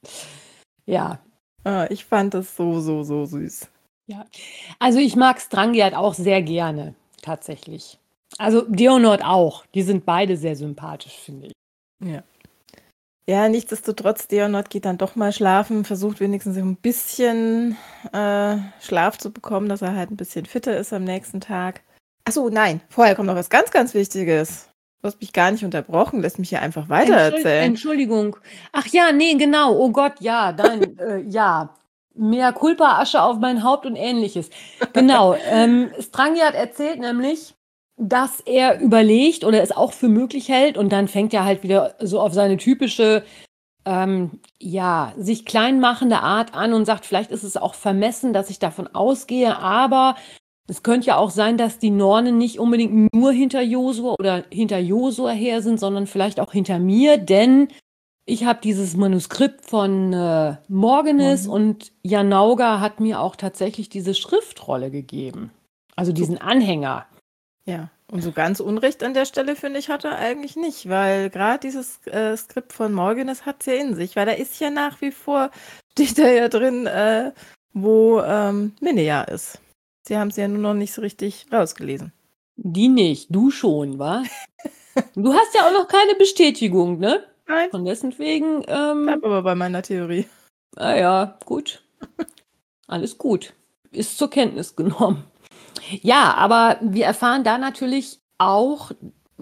Ja. ah, ich fand das so, so, so süß. Ja. Also ich mag Strangiat auch sehr gerne, tatsächlich. Also Deonord auch. Die sind beide sehr sympathisch, finde ich. Ja. Ja, nichtsdestotrotz, Deonord geht dann doch mal schlafen, versucht wenigstens ein bisschen äh, Schlaf zu bekommen, dass er halt ein bisschen fitter ist am nächsten Tag. Achso, nein, vorher kommt noch was ganz, ganz Wichtiges. Du hast mich gar nicht unterbrochen, lässt mich hier einfach weitererzählen. Entschuldigung. Ach ja, nee, genau. Oh Gott, ja, dein, äh, ja. Mehr Culpa, Asche auf mein Haupt und ähnliches. Genau. ähm, Strangiat erzählt nämlich, dass er überlegt oder es auch für möglich hält und dann fängt er halt wieder so auf seine typische, ähm, ja, sich kleinmachende Art an und sagt, vielleicht ist es auch vermessen, dass ich davon ausgehe, aber es könnte ja auch sein, dass die Nornen nicht unbedingt nur hinter Josua oder hinter Josua her sind, sondern vielleicht auch hinter mir, denn ich habe dieses Manuskript von äh, Morgenes Mhm. und Janauga hat mir auch tatsächlich diese Schriftrolle gegeben. Also diesen Anhänger. Ja, und so ganz Unrecht an der Stelle, finde ich, hat er eigentlich nicht, weil gerade dieses äh, Skript von Morgenes hat es ja in sich, weil da ist ja nach wie vor, steht da ja drin, äh, wo ähm, Minea ist. Sie haben es ja nur noch nicht so richtig rausgelesen. Die nicht, du schon, wa? Du hast ja auch noch keine Bestätigung, ne? Nein, Von dessen wegen, bleib ähm, aber bei meiner Theorie. ah ja, gut. Alles gut. Ist zur Kenntnis genommen. Ja, aber wir erfahren da natürlich auch,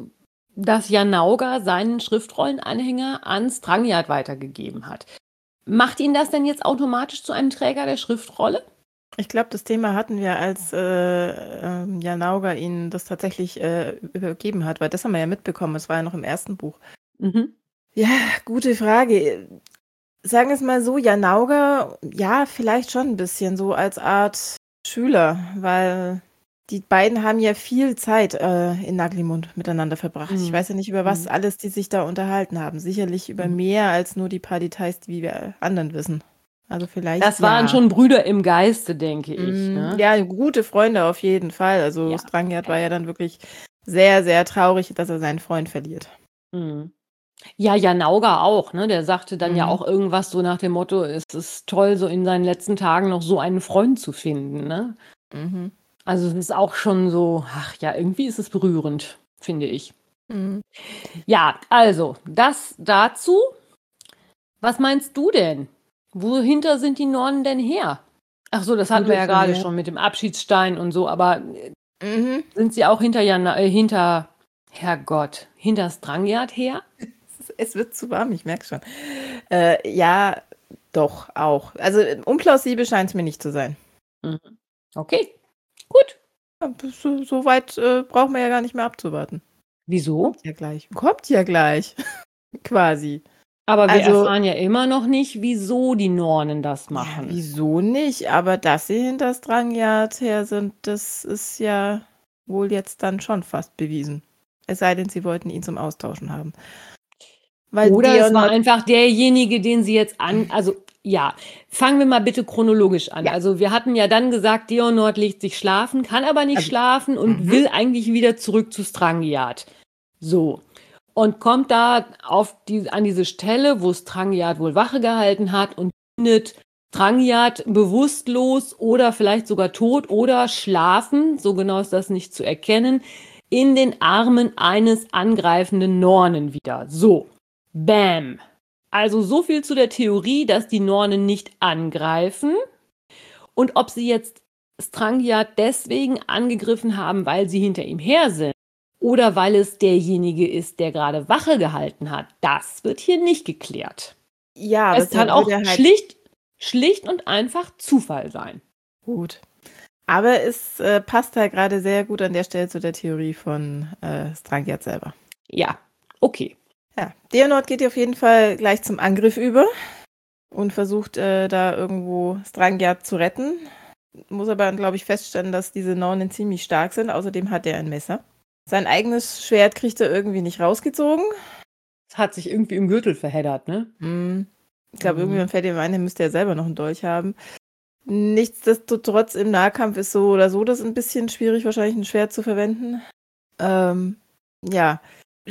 dass Janauga seinen Schriftrollenanhänger an Strangiat weitergegeben hat. Macht ihn das denn jetzt automatisch zu einem Träger der Schriftrolle? Ich glaube, das Thema hatten wir, als äh, ähm, Janauga ihnen das tatsächlich äh, übergeben hat, weil das haben wir ja mitbekommen, es war ja noch im ersten Buch. Mhm. Ja, gute Frage. Sagen wir es mal so, Janauga, ja, vielleicht schon ein bisschen so als Art Schüler, weil die beiden haben ja viel Zeit äh, in Naglimund miteinander verbracht. Ich Mhm. weiß ja nicht, über was Mhm. alles die sich da unterhalten haben. Sicherlich über Mhm. mehr als nur die paar Details, die wir anderen wissen. Also vielleicht Das waren ja. schon Brüder im Geiste, denke ich. Mm, Ne? Ja, gute Freunde auf jeden Fall. Also Ja. Strangiat war ja dann wirklich sehr, sehr traurig, dass er seinen Freund verliert. Mhm. Ja, Janauga auch, ne? Der sagte dann ja Mhm. auch irgendwas so nach dem Motto, es ist toll, so in seinen letzten Tagen noch so einen Freund zu finden, ne? Mhm. Also es ist auch schon so, ach ja, irgendwie ist es berührend, finde ich. Mhm. Ja, also, das dazu. Was meinst du denn? Wohinter sind die Nornen denn her? Ach so, das hatten wir ja Gute gerade Familie. schon mit dem Abschiedsstein und so, aber äh, Mhm. sind sie auch hinter Jan, äh, hinter, Herrgott, hinter Strangjard her? Es, es wird zu warm, ich merke schon. Äh, ja, doch, auch. Also äh, unplausibel scheint es mir nicht zu sein. Mhm. Okay, gut. Ja, so, so weit äh, brauchen wir ja gar nicht mehr abzuwarten. Wieso? Kommt ja gleich. Kommt ja gleich. Quasi. Aber wir Also, erfahren ja immer noch nicht, wieso die Nornen das ja, machen. wieso nicht? Aber dass sie hinter Strangjard her sind, das ist ja wohl jetzt dann schon fast bewiesen. Es sei denn, sie wollten ihn zum Austauschen haben. Weil Oder es war Deonort, einfach derjenige, den sie jetzt an, also ja, fangen wir mal bitte chronologisch an. Ja. Also wir hatten ja dann gesagt, Deonort legt sich schlafen, kann aber nicht Also, schlafen und mhm. will eigentlich wieder zurück zu Strangjard. So. Und kommt da auf die, an diese Stelle, wo Strangjard wohl Wache gehalten hat und findet Strangjard bewusstlos oder vielleicht sogar tot oder schlafen, so genau ist das nicht zu erkennen, in den Armen eines angreifenden Nornen wieder. So. Bam. Also so viel zu der Theorie, dass die Nornen nicht angreifen. Und ob sie jetzt Strangjard deswegen angegriffen haben, weil sie hinter ihm her sind oder weil es derjenige ist, der gerade Wache gehalten hat, das wird hier nicht geklärt. ja, aber Es es kann wird auch ja halt schlicht, schlicht und einfach Zufall sein. gut. Aber es äh, passt halt gerade sehr gut an der Stelle zu der Theorie von äh, Strangjard selber. Ja, okay. Ja, Deonort geht auf jeden Fall gleich zum Angriff über und versucht äh, da irgendwo Strangjard zu retten. Muss aber, glaube ich, feststellen, dass diese Nornen ziemlich stark sind. Außerdem hat er ein Messer. Sein eigenes Schwert kriegt er irgendwie nicht rausgezogen. Es hat sich irgendwie im Gürtel verheddert, ne? Hm. Ich glaube, Mhm. irgendwann fällt ihm ein, er müsste ja selber noch einen Dolch haben. Nichtsdestotrotz im Nahkampf ist so oder so das ein bisschen schwierig, wahrscheinlich ein Schwert zu verwenden. Ähm, ja.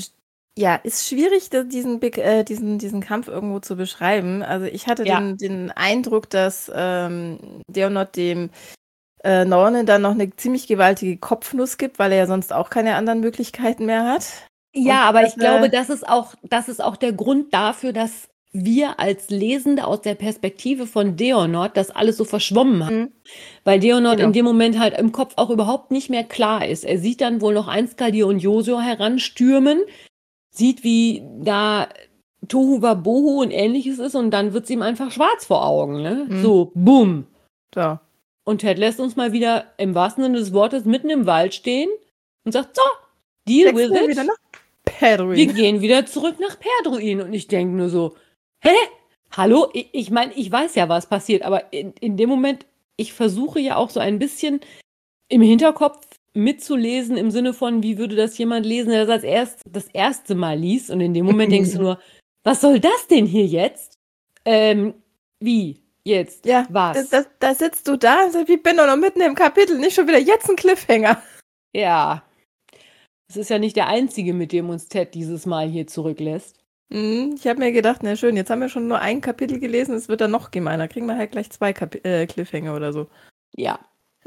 Ja, ist schwierig, da diesen, Big- äh, diesen, diesen Kampf irgendwo zu beschreiben. Also ich hatte Ja. den, den Eindruck, dass ähm, Deonort dem äh, Nornen dann noch eine ziemlich gewaltige Kopfnuss gibt, weil er ja sonst auch keine anderen Möglichkeiten mehr hat. Ja, Und aber dass ich glaube, er- das ist auch, das ist auch der Grund dafür, dass wir als Lesende aus der Perspektive von Deonort das alles so verschwommen haben. Mhm. Weil Deonort Genau. in dem Moment halt im Kopf auch überhaupt nicht mehr klar ist. Er sieht dann wohl noch Einskadi und Josua heranstürmen, sieht, wie da Tohu Wabohu und ähnliches ist und dann wird es ihm einfach schwarz vor Augen. Ne? Mhm. So, bumm. So. Und Ted lässt uns mal wieder im wahrsten Sinne des Wortes mitten im Wald stehen und sagt, so, deal with Wechseln wir it. wieder nach Wir Perduin. gehen wieder zurück nach Perdruin. Und ich denke nur so, hä? Hallo? Ich, ich meine, ich weiß ja, was passiert, aber in, in dem Moment, ich versuche ja auch so ein bisschen im Hinterkopf mitzulesen, im Sinne von, wie würde das jemand lesen, der das als erst, das erste Mal liest. Und in dem Moment denkst du nur, was soll das denn hier jetzt? Ähm, wie? Jetzt? Ja, Was? da, da sitzt du da und sagst, ich bin doch noch mitten im Kapitel, nicht schon wieder jetzt ein Cliffhanger. Ja. Es ist ja nicht der einzige, mit dem uns Ted dieses Mal hier zurücklässt. Mhm, ich habe mir gedacht, na schön, jetzt haben wir schon nur ein Kapitel gelesen, es wird dann noch gemeiner. Kriegen wir halt gleich zwei Kapi äh, Cliffhanger oder so. Ja.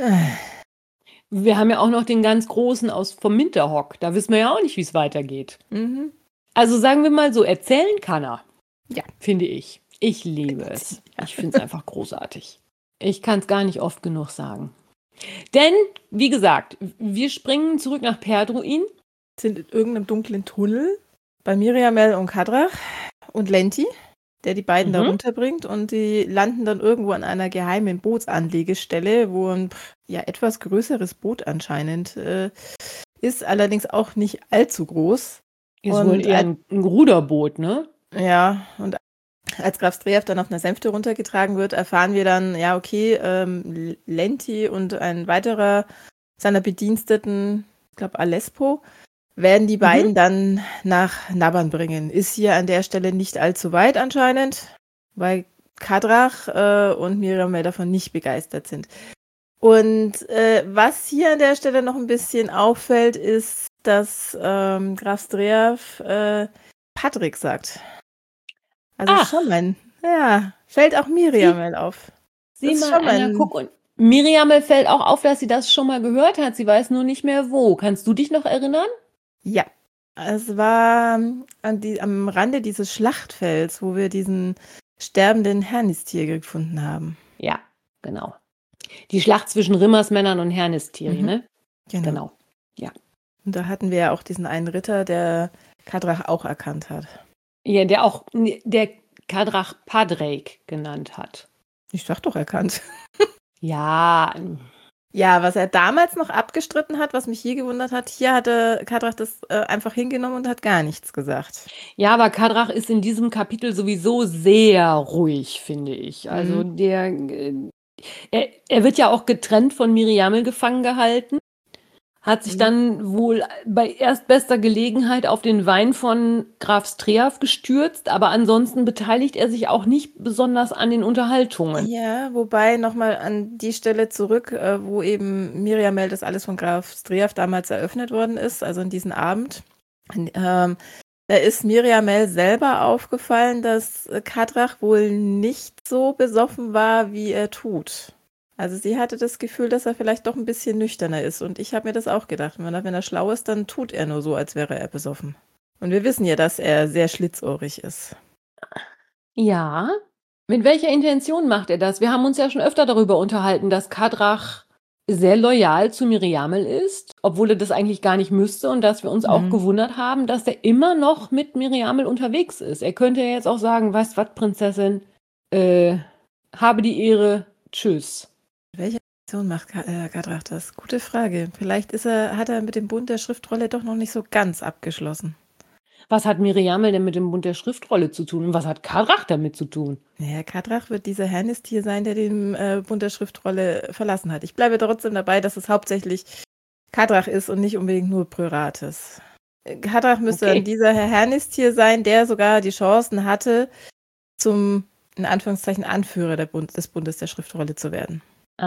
Wir haben ja auch noch den ganz großen aus vom Winterhock. Da wissen wir ja auch nicht, wie es weitergeht. Mhm. Also sagen wir mal so, erzählen kann er. Ja. Finde ich. Ich liebe es. Ja. Ich finde es einfach großartig. Ich kann es gar nicht oft genug sagen. Denn, wie gesagt, wir springen zurück nach Perdruin. Sind in irgendeinem dunklen Tunnel bei Miriamel und Kadrach und Lenti, der die beiden da Mhm. runterbringt, und die landen dann irgendwo an einer geheimen Bootsanlegestelle, wo ein pff, ja etwas größeres Boot anscheinend äh, ist, allerdings auch nicht allzu groß. Ist Und wohl eher als- ein, ein Ruderboot, ne? Ja, und als Graf Streaf dann auf einer Sänfte runtergetragen wird, erfahren wir dann, ja, okay, ähm, Lenti und ein weiterer seiner Bediensteten, ich glaube Alespo, werden die beiden dann nach Naban bringen. Ist hier an der Stelle nicht allzu weit anscheinend, weil Kadrach äh, und Miriamel davon nicht begeistert sind. Und äh, was hier an der Stelle noch ein bisschen auffällt, ist, dass ähm, Graf Streaf äh, Patrick sagt. Also Ach. schon ein, ja, fällt auch Miriamel auf. Sieh Das ist mal schon einer, ein- guck. Und Miriam fällt auch auf, dass sie das schon mal gehört hat. Sie weiß nur nicht mehr wo. Kannst du dich noch erinnern? Ja, es war ähm, an die, am Rande dieses Schlachtfelds, wo wir diesen sterbenden Hernistier gefunden haben. Ja, genau. Die Schlacht zwischen Rimmersmännern und Hernistiri, Mhm. ne? Genau. Genau. Ja. Und da hatten wir ja auch diesen einen Ritter, der Kadrach auch erkannt hat. Ja, der auch der Kadrach Padraig genannt hat. Ich sag doch erkannt. Ja, Ja, was er damals noch abgestritten hat, was mich hier gewundert hat, hier hatte Kadrach das äh, einfach hingenommen und hat gar nichts gesagt. ja, aber Kadrach ist in diesem Kapitel sowieso sehr ruhig, finde ich. Also Mhm. der, äh, er, er wird ja auch getrennt von Miriamel gefangen gehalten, hat sich Mhm. dann wohl bei erstbester Gelegenheit auf den Wein von Graf Streaf gestürzt, aber ansonsten beteiligt er sich auch nicht besonders an den Unterhaltungen. Ja, wobei nochmal an die Stelle zurück, äh, wo eben Miriamel das alles von Graf Streaf damals eröffnet worden ist, also an diesen Abend. Ähm, da ist Miriamel selber aufgefallen, dass äh, Kadrach wohl nicht so besoffen war, wie er tut. Also sie hatte das Gefühl, dass er vielleicht doch ein bisschen nüchterner ist. Und ich habe mir das auch gedacht. Wenn er, wenn er schlau ist, dann tut er nur so, als wäre er besoffen. Und wir wissen ja, dass er sehr schlitzohrig ist. Ja, mit welcher Intention macht er das? Wir haben uns ja schon öfter darüber unterhalten, dass Kadrach sehr loyal zu Miriamel ist, obwohl er das eigentlich gar nicht müsste und dass wir uns auch Mhm. gewundert haben, dass er immer noch mit Miriamel unterwegs ist. Er könnte ja jetzt auch sagen, weißt was, Prinzessin, äh, habe die Ehre, tschüss. Welche Aktion macht Ka- äh, Kadrach das? Gute Frage. Vielleicht ist er, hat er mit dem Bund der Schriftrolle doch noch nicht so ganz abgeschlossen. Was hat Miriamel denn mit dem Bund der Schriftrolle zu tun und was hat Kadrach damit zu tun? Naja, Kadrach wird dieser Hernistier sein, der den äh, Bund der Schriftrolle verlassen hat. Ich bleibe trotzdem dabei, dass es hauptsächlich Kadrach ist und nicht unbedingt nur Prörates. Äh, Kadrach müsste Okay. dann dieser Herr Hernistier sein, der sogar die Chancen hatte, zum, in Anführungszeichen, Anführer der Bund, des Bundes der Schriftrolle zu werden.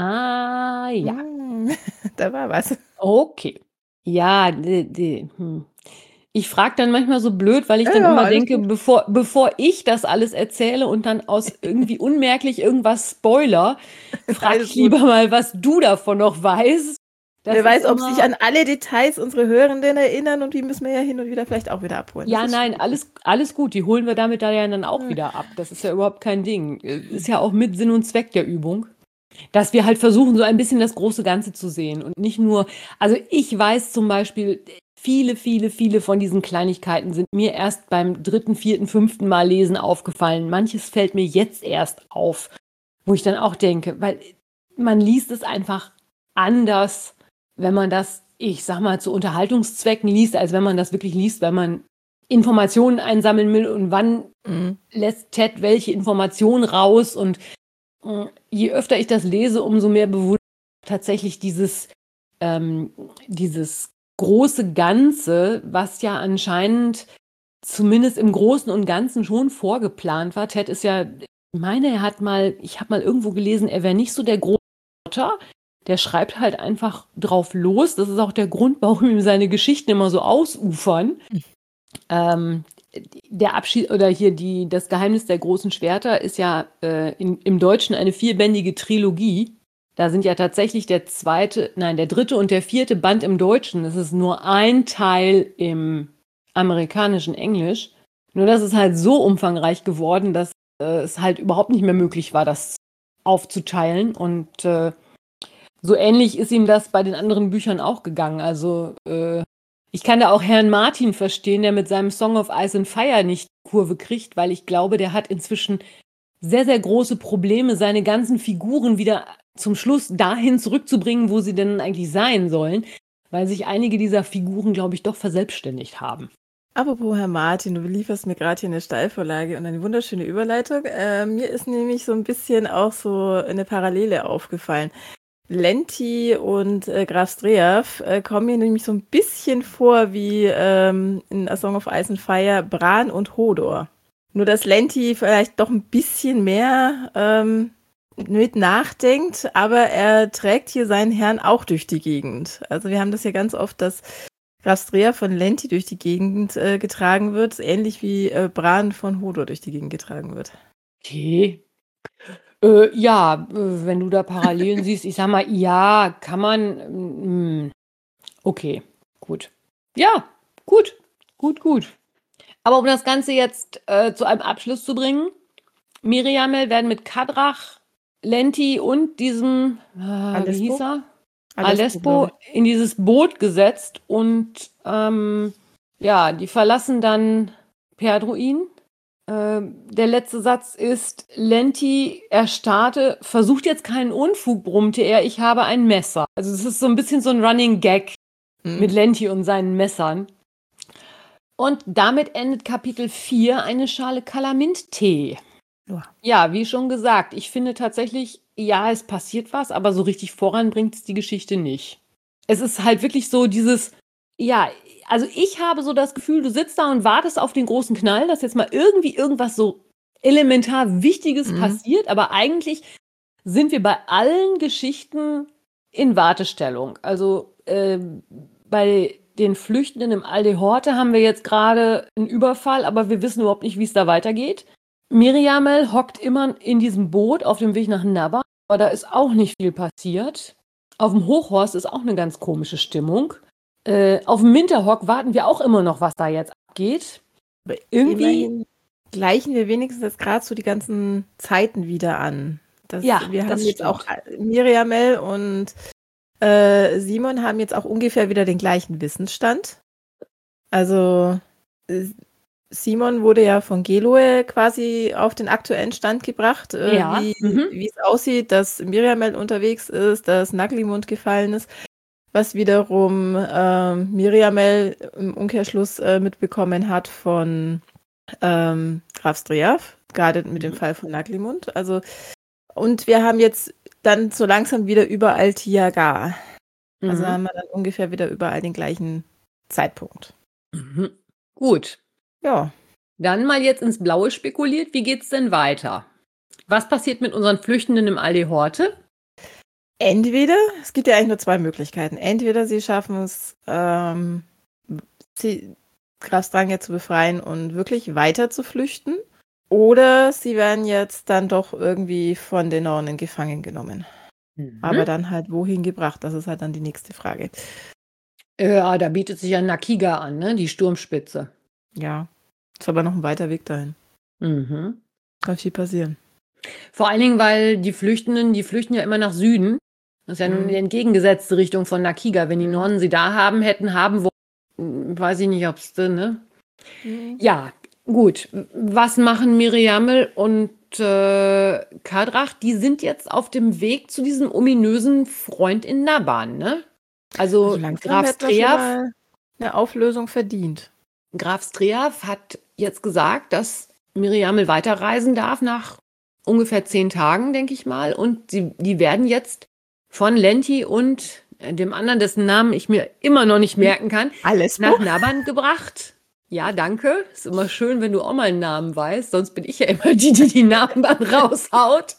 Ah, ja. Hm, da war was. Okay. Ja, de, de, hm. Ich frage dann manchmal so blöd, weil ich dann Ja, immer alles denke, gut. bevor, bevor ich das alles erzähle und dann aus irgendwie unmerklich irgendwas spoiler, frage Alles ich gut. lieber mal, was du davon noch weißt. Das Wer weiß, ist ob sich immer, an alle Details unsere Hörenden erinnern und die müssen wir ja hin und wieder vielleicht auch wieder abholen. Das ja, ist nein, schwierig. alles, alles gut. Die holen wir damit da ja dann auch Hm. wieder ab. Das ist ja überhaupt kein Ding. Ist ja auch mit Sinn und Zweck der Übung. Dass wir halt versuchen, so ein bisschen das große Ganze zu sehen und nicht nur, also ich weiß zum Beispiel, viele, viele, viele von diesen Kleinigkeiten sind mir erst beim dritten, vierten, fünften Mal lesen aufgefallen. Manches fällt mir jetzt erst auf, wo ich dann auch denke, weil man liest es einfach anders, wenn man das, ich sag mal, zu Unterhaltungszwecken liest, als wenn man das wirklich liest, weil man Informationen einsammeln will und wann Mhm. lässt Ted welche Informationen raus und äh, je öfter ich das lese, umso mehr bewundere ich tatsächlich dieses, ähm, dieses große Ganze, was ja anscheinend zumindest im Großen und Ganzen schon vorgeplant war. Ted ist ja, ich meine, er hat mal, ich habe mal irgendwo gelesen, er wäre nicht so der große Autor. Der schreibt halt einfach drauf los. Das ist auch der Grund, warum ihm seine Geschichten immer so ausufern. Ähm, der Abschied oder hier die, das Geheimnis der großen Schwerter ist ja äh, in, im Deutschen eine vierbändige Trilogie. Da sind ja tatsächlich der zweite, nein, der dritte und der vierte Band im Deutschen. Das ist nur ein Teil im amerikanischen Englisch. Nur das ist halt so umfangreich geworden, dass äh, es halt überhaupt nicht mehr möglich war, das aufzuteilen. Und äh, so ähnlich ist ihm das bei den anderen Büchern auch gegangen. Also äh, ich kann da auch Herrn Martin verstehen, der mit seinem Song of Ice and Fire nicht die Kurve kriegt, weil ich glaube, der hat inzwischen sehr, sehr große Probleme, seine ganzen Figuren wieder zum Schluss dahin zurückzubringen, wo sie denn eigentlich sein sollen, weil sich einige dieser Figuren, glaube ich, doch verselbstständigt haben. Apropos Herr Martin, du lieferst mir gerade hier eine Steilvorlage und eine wunderschöne Überleitung. Äh, mir ist nämlich so ein bisschen auch so eine Parallele aufgefallen. Lenti und äh, Graf Streaf äh, kommen mir nämlich so ein bisschen vor wie ähm, in A Song of Ice and Fire Bran und Hodor. Nur dass Lenti vielleicht doch ein bisschen mehr ähm, mit nachdenkt, aber er trägt hier seinen Herrn auch durch die Gegend. Also wir haben das ja ganz oft, dass Graf Streaf von Lenti durch die Gegend äh, getragen wird, ähnlich wie äh, Bran von Hodor durch die Gegend getragen wird. Okay. Äh, ja, äh, wenn du da Parallelen siehst, ich sag mal, ja, kann man. Mh, okay, gut. Ja, gut, gut, gut. Aber um das Ganze jetzt äh, zu einem Abschluss zu bringen, Miriamel werden mit Kadrach Lenti und diesem, äh, wie Alespo? hieß er? Alespo, Alespo glaube in dieses Boot gesetzt und ähm, ja, die verlassen dann Perdruin. Ähm, der letzte Satz ist, Lenti erstarrte, versucht jetzt keinen Unfug, brummte er, ich habe ein Messer. Also es ist so ein bisschen so ein Running Gag ich. Hm. mit Lenti und seinen Messern. Und damit endet Kapitel vier eine Schale Kalamint-Tee. Ja. Ja, wie schon gesagt, ich finde tatsächlich, ja, es passiert was, aber so richtig voran bringt es die Geschichte nicht. Es ist halt wirklich so dieses, ja, also ich habe so das Gefühl, du sitzt da und wartest auf den großen Knall, dass jetzt mal irgendwie irgendwas so elementar Wichtiges Mhm. passiert, aber eigentlich sind wir bei allen Geschichten in Wartestellung. Also äh, bei den Flüchtenden im Alde Horte haben wir jetzt gerade einen Überfall, aber wir wissen überhaupt nicht, wie es da weitergeht. Miriamel hockt immer in diesem Boot auf dem Weg nach Nabba, aber da ist auch nicht viel passiert. Auf dem Hochhorst ist auch eine ganz komische Stimmung. Äh, auf dem Minterhock warten wir auch immer noch, was da jetzt abgeht. Aber Irgendwie, immerhin gleichen wir wenigstens jetzt gerade so die ganzen Zeiten wieder an. Das, Ja, wir haben das jetzt stimmt. auch äh, Miriamel und äh, Simon haben jetzt auch ungefähr wieder den gleichen Wissensstand. Also äh, Simon wurde ja von Geloe quasi auf den aktuellen Stand gebracht, äh, Ja, wie mhm. wie es aussieht, dass Miriamel unterwegs ist, dass Naglimund gefallen ist, was wiederum ähm, Miriamel im Umkehrschluss äh, mitbekommen hat von ähm, Graf Streaf, gerade mit dem Mhm. Fall von Naglimund. Also, und wir haben jetzt dann so langsam wieder überall Tiagar. Also Mhm. haben wir dann ungefähr wieder überall den gleichen Zeitpunkt. Mhm. Gut. Ja. Dann mal jetzt ins Blaue spekuliert. Wie geht's denn weiter? Was passiert mit unseren Flüchtenden im Alde Horte? Entweder, es gibt ja eigentlich nur zwei Möglichkeiten. Entweder sie schaffen es, ähm, sie, Graf Strange zu befreien und wirklich weiter zu flüchten. Oder sie werden jetzt dann doch irgendwie von den Nornen gefangen genommen. Mhm. Aber dann halt wohin gebracht? Das ist halt dann die nächste Frage. Ja, da bietet sich ja Nakiga an, ne? Die Sturmspitze. Ja, ist aber noch ein weiter Weg dahin. Mhm. Kann viel passieren. Vor allen Dingen, weil die Flüchtenden, die flüchten ja immer nach Süden. Das ist ja nun Mhm. die entgegengesetzte Richtung von Nakiga. Wenn die Mhm. Nonnen sie da haben, hätten, haben wollen, weiß ich nicht, ob es, ne? Mhm. Ja, gut. Was machen Miriamel und äh, Kadrach? Die sind jetzt auf dem Weg zu diesem ominösen Freund in Naban, ne? Also, Also langsam Graf hätten wir schon Streaf, mal eine Auflösung verdient. Graf Streaf hat jetzt gesagt, dass Miriamel weiterreisen darf nach ungefähr zehn Tagen, denke ich mal. Und sie, die werden jetzt von Lenti und äh, dem anderen, dessen Namen ich mir immer noch nicht merken kann, Alles nach Naban gebracht. Ja, danke. Ist immer schön, wenn du auch mal einen Namen weißt. Sonst bin ich ja immer die, die die Namen dann raushaut.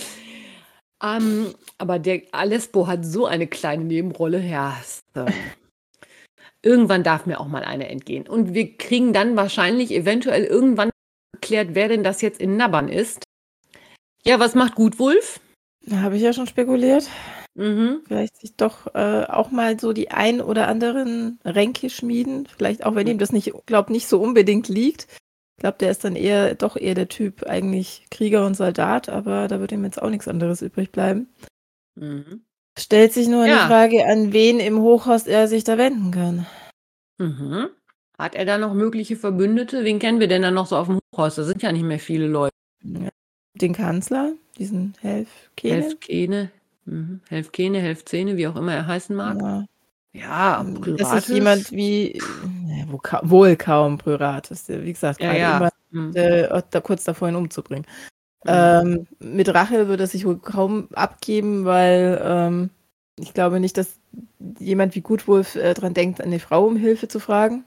ähm, aber der Alespo hat so eine kleine Nebenrolle. Ja, ist, ähm, irgendwann darf mir auch mal eine entgehen. Und wir kriegen dann wahrscheinlich eventuell irgendwann erklärt, wer denn das jetzt in Naban ist. Ja, was macht Gutwulf? Da habe ich ja schon spekuliert. Mhm. Vielleicht sich doch äh, auch mal so die ein oder anderen Ränke schmieden. Vielleicht auch, wenn ihm das nicht, glaube nicht so unbedingt liegt. Ich glaube, der ist dann eher doch eher der Typ eigentlich Krieger und Soldat, aber da wird ihm jetzt auch nichts anderes übrig bleiben. Mhm. Stellt sich nur Ja. die Frage, an wen im Hochhaus er sich da wenden kann. Mhm. Hat er da noch mögliche Verbündete? Wen kennen wir denn da noch so auf dem Hochhaus? Da sind ja nicht mehr viele Leute. Ja. Den Kanzler, diesen Helfkene. Helfkene, mhm. Helfkene, Helfzene, wie auch immer er heißen mag. Ja. Ja, Das Pryratis. ist jemand wie, ja, wo ka wohl kaum Pryratis, der, wie gesagt, Ja, gerade ja. immer Mhm. äh, da kurz davor, ihn umzubringen. Mhm. Ähm, mit Rache würde er sich wohl kaum abgeben, weil ähm, ich glaube nicht, dass jemand wie Gutwulf äh, dran denkt, eine Frau um Hilfe zu fragen.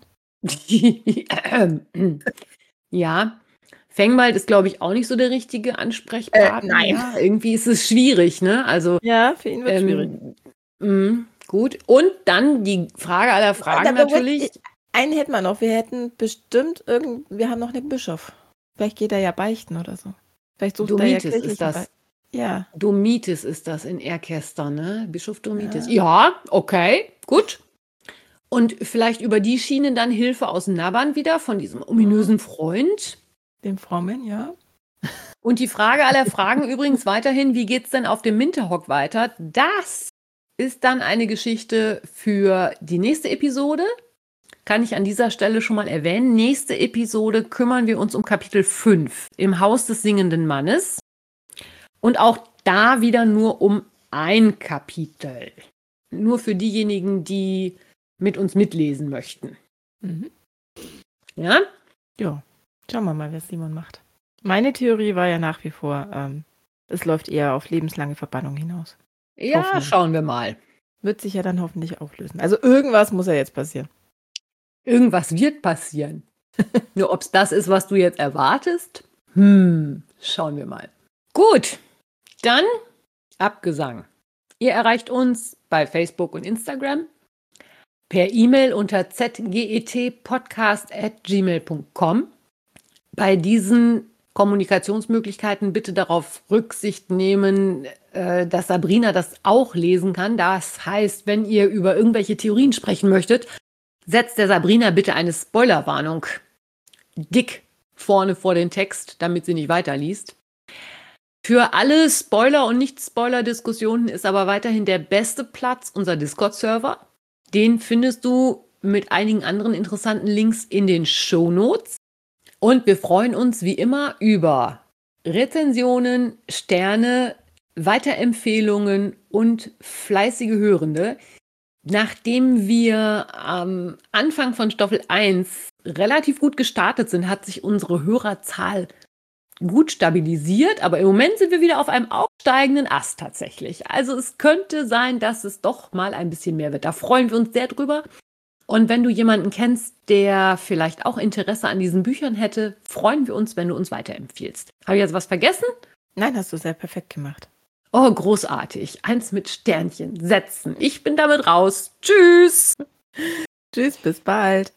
Ja, Fengwald ist, glaube ich, auch nicht so der richtige Ansprechpartner. Äh, nein. Ja, irgendwie ist es schwierig, ne? Also, Ja, für ihn wird es schwierig. ähm, mh, gut. Und dann die Frage aller Fragen Da- da- natürlich. Einen hätten wir noch. Wir hätten bestimmt irgend, wir haben noch einen Bischof. Vielleicht geht er ja beichten oder so. Vielleicht sucht Domitis er ja ist kirchlichen das. Beicht- Ja. Domitis ist das in Erkester, ne? Bischof Domitis. Ja, okay, gut. Und vielleicht über die Schiene dann Hilfe aus Naban wieder von diesem ominösen Freund. Dem Frommen, ja. Und die Frage aller Fragen übrigens weiterhin, wie geht's denn auf dem Winterhock weiter? Das ist dann eine Geschichte für die nächste Episode. Kann ich an dieser Stelle schon mal erwähnen. Nächste Episode kümmern wir uns um Kapitel fünf im Haus des singenden Mannes. Und auch da wieder nur um ein Kapitel. Nur für diejenigen, die mit uns mitlesen möchten. Mhm. Ja? Ja, schauen wir mal, was Simon macht. Meine Theorie war ja nach wie vor, ähm, es läuft eher auf lebenslange Verbannung hinaus. Ja, Hoffentlich. schauen wir mal. Wird sich ja dann hoffentlich auflösen. Also irgendwas muss ja jetzt passieren. Irgendwas wird passieren. Nur ob es das ist, was du jetzt erwartest? Hm, schauen wir mal. Gut, dann Abgesang. Ihr erreicht uns bei Facebook und Instagram, per E-Mail unter z g e t podcast at gmail punkt com. Bei diesen Kommunikationsmöglichkeiten bitte darauf Rücksicht nehmen, äh, dass Sabrina das auch lesen kann. Das heißt, wenn ihr über irgendwelche Theorien sprechen möchtet, setzt der Sabrina bitte eine Spoilerwarnung dick vorne vor den Text, damit sie nicht weiterliest. Für alle Spoiler- und Nicht-Spoiler-Diskussionen ist aber weiterhin der beste Platz unser Discord-Server. Den findest du mit einigen anderen interessanten Links in den Shownotes. Und wir freuen uns wie immer über Rezensionen, Sterne, Weiterempfehlungen und fleißige Hörende. Nachdem wir am Anfang von Staffel eins relativ gut gestartet sind, hat sich unsere Hörerzahl gut stabilisiert, aber im Moment sind wir wieder auf einem aufsteigenden Ast tatsächlich. Also es könnte sein, dass es doch mal ein bisschen mehr wird. Da freuen wir uns sehr drüber. Und wenn du jemanden kennst, der vielleicht auch Interesse an diesen Büchern hätte, freuen wir uns, wenn du uns weiterempfiehlst. Habe ich jetzt was vergessen? Nein, hast du sehr perfekt gemacht. Oh, großartig. Eins mit Sternchen setzen. Ich bin damit raus. Tschüss. Tschüss, bis bald.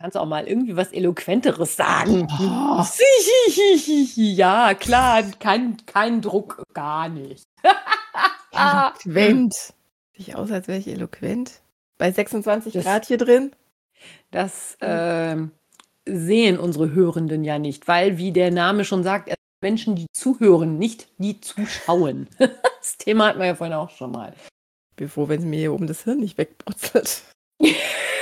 kannst auch mal irgendwie was Eloquenteres sagen. Oh. Ja, klar, kein, kein Druck, gar nicht. Eloquent. Sieht ich aus, als wäre ich eloquent. Bei sechsundzwanzig Das- Grad hier drin. Das ähm, sehen unsere Hörenden ja nicht, weil, wie der Name schon sagt, es sind Menschen, die zuhören, nicht die zuschauen. Das Thema hatten wir ja vorhin auch schon mal. Ich bin froh, wenn es mir hier oben das Hirn nicht wegbrutzelt.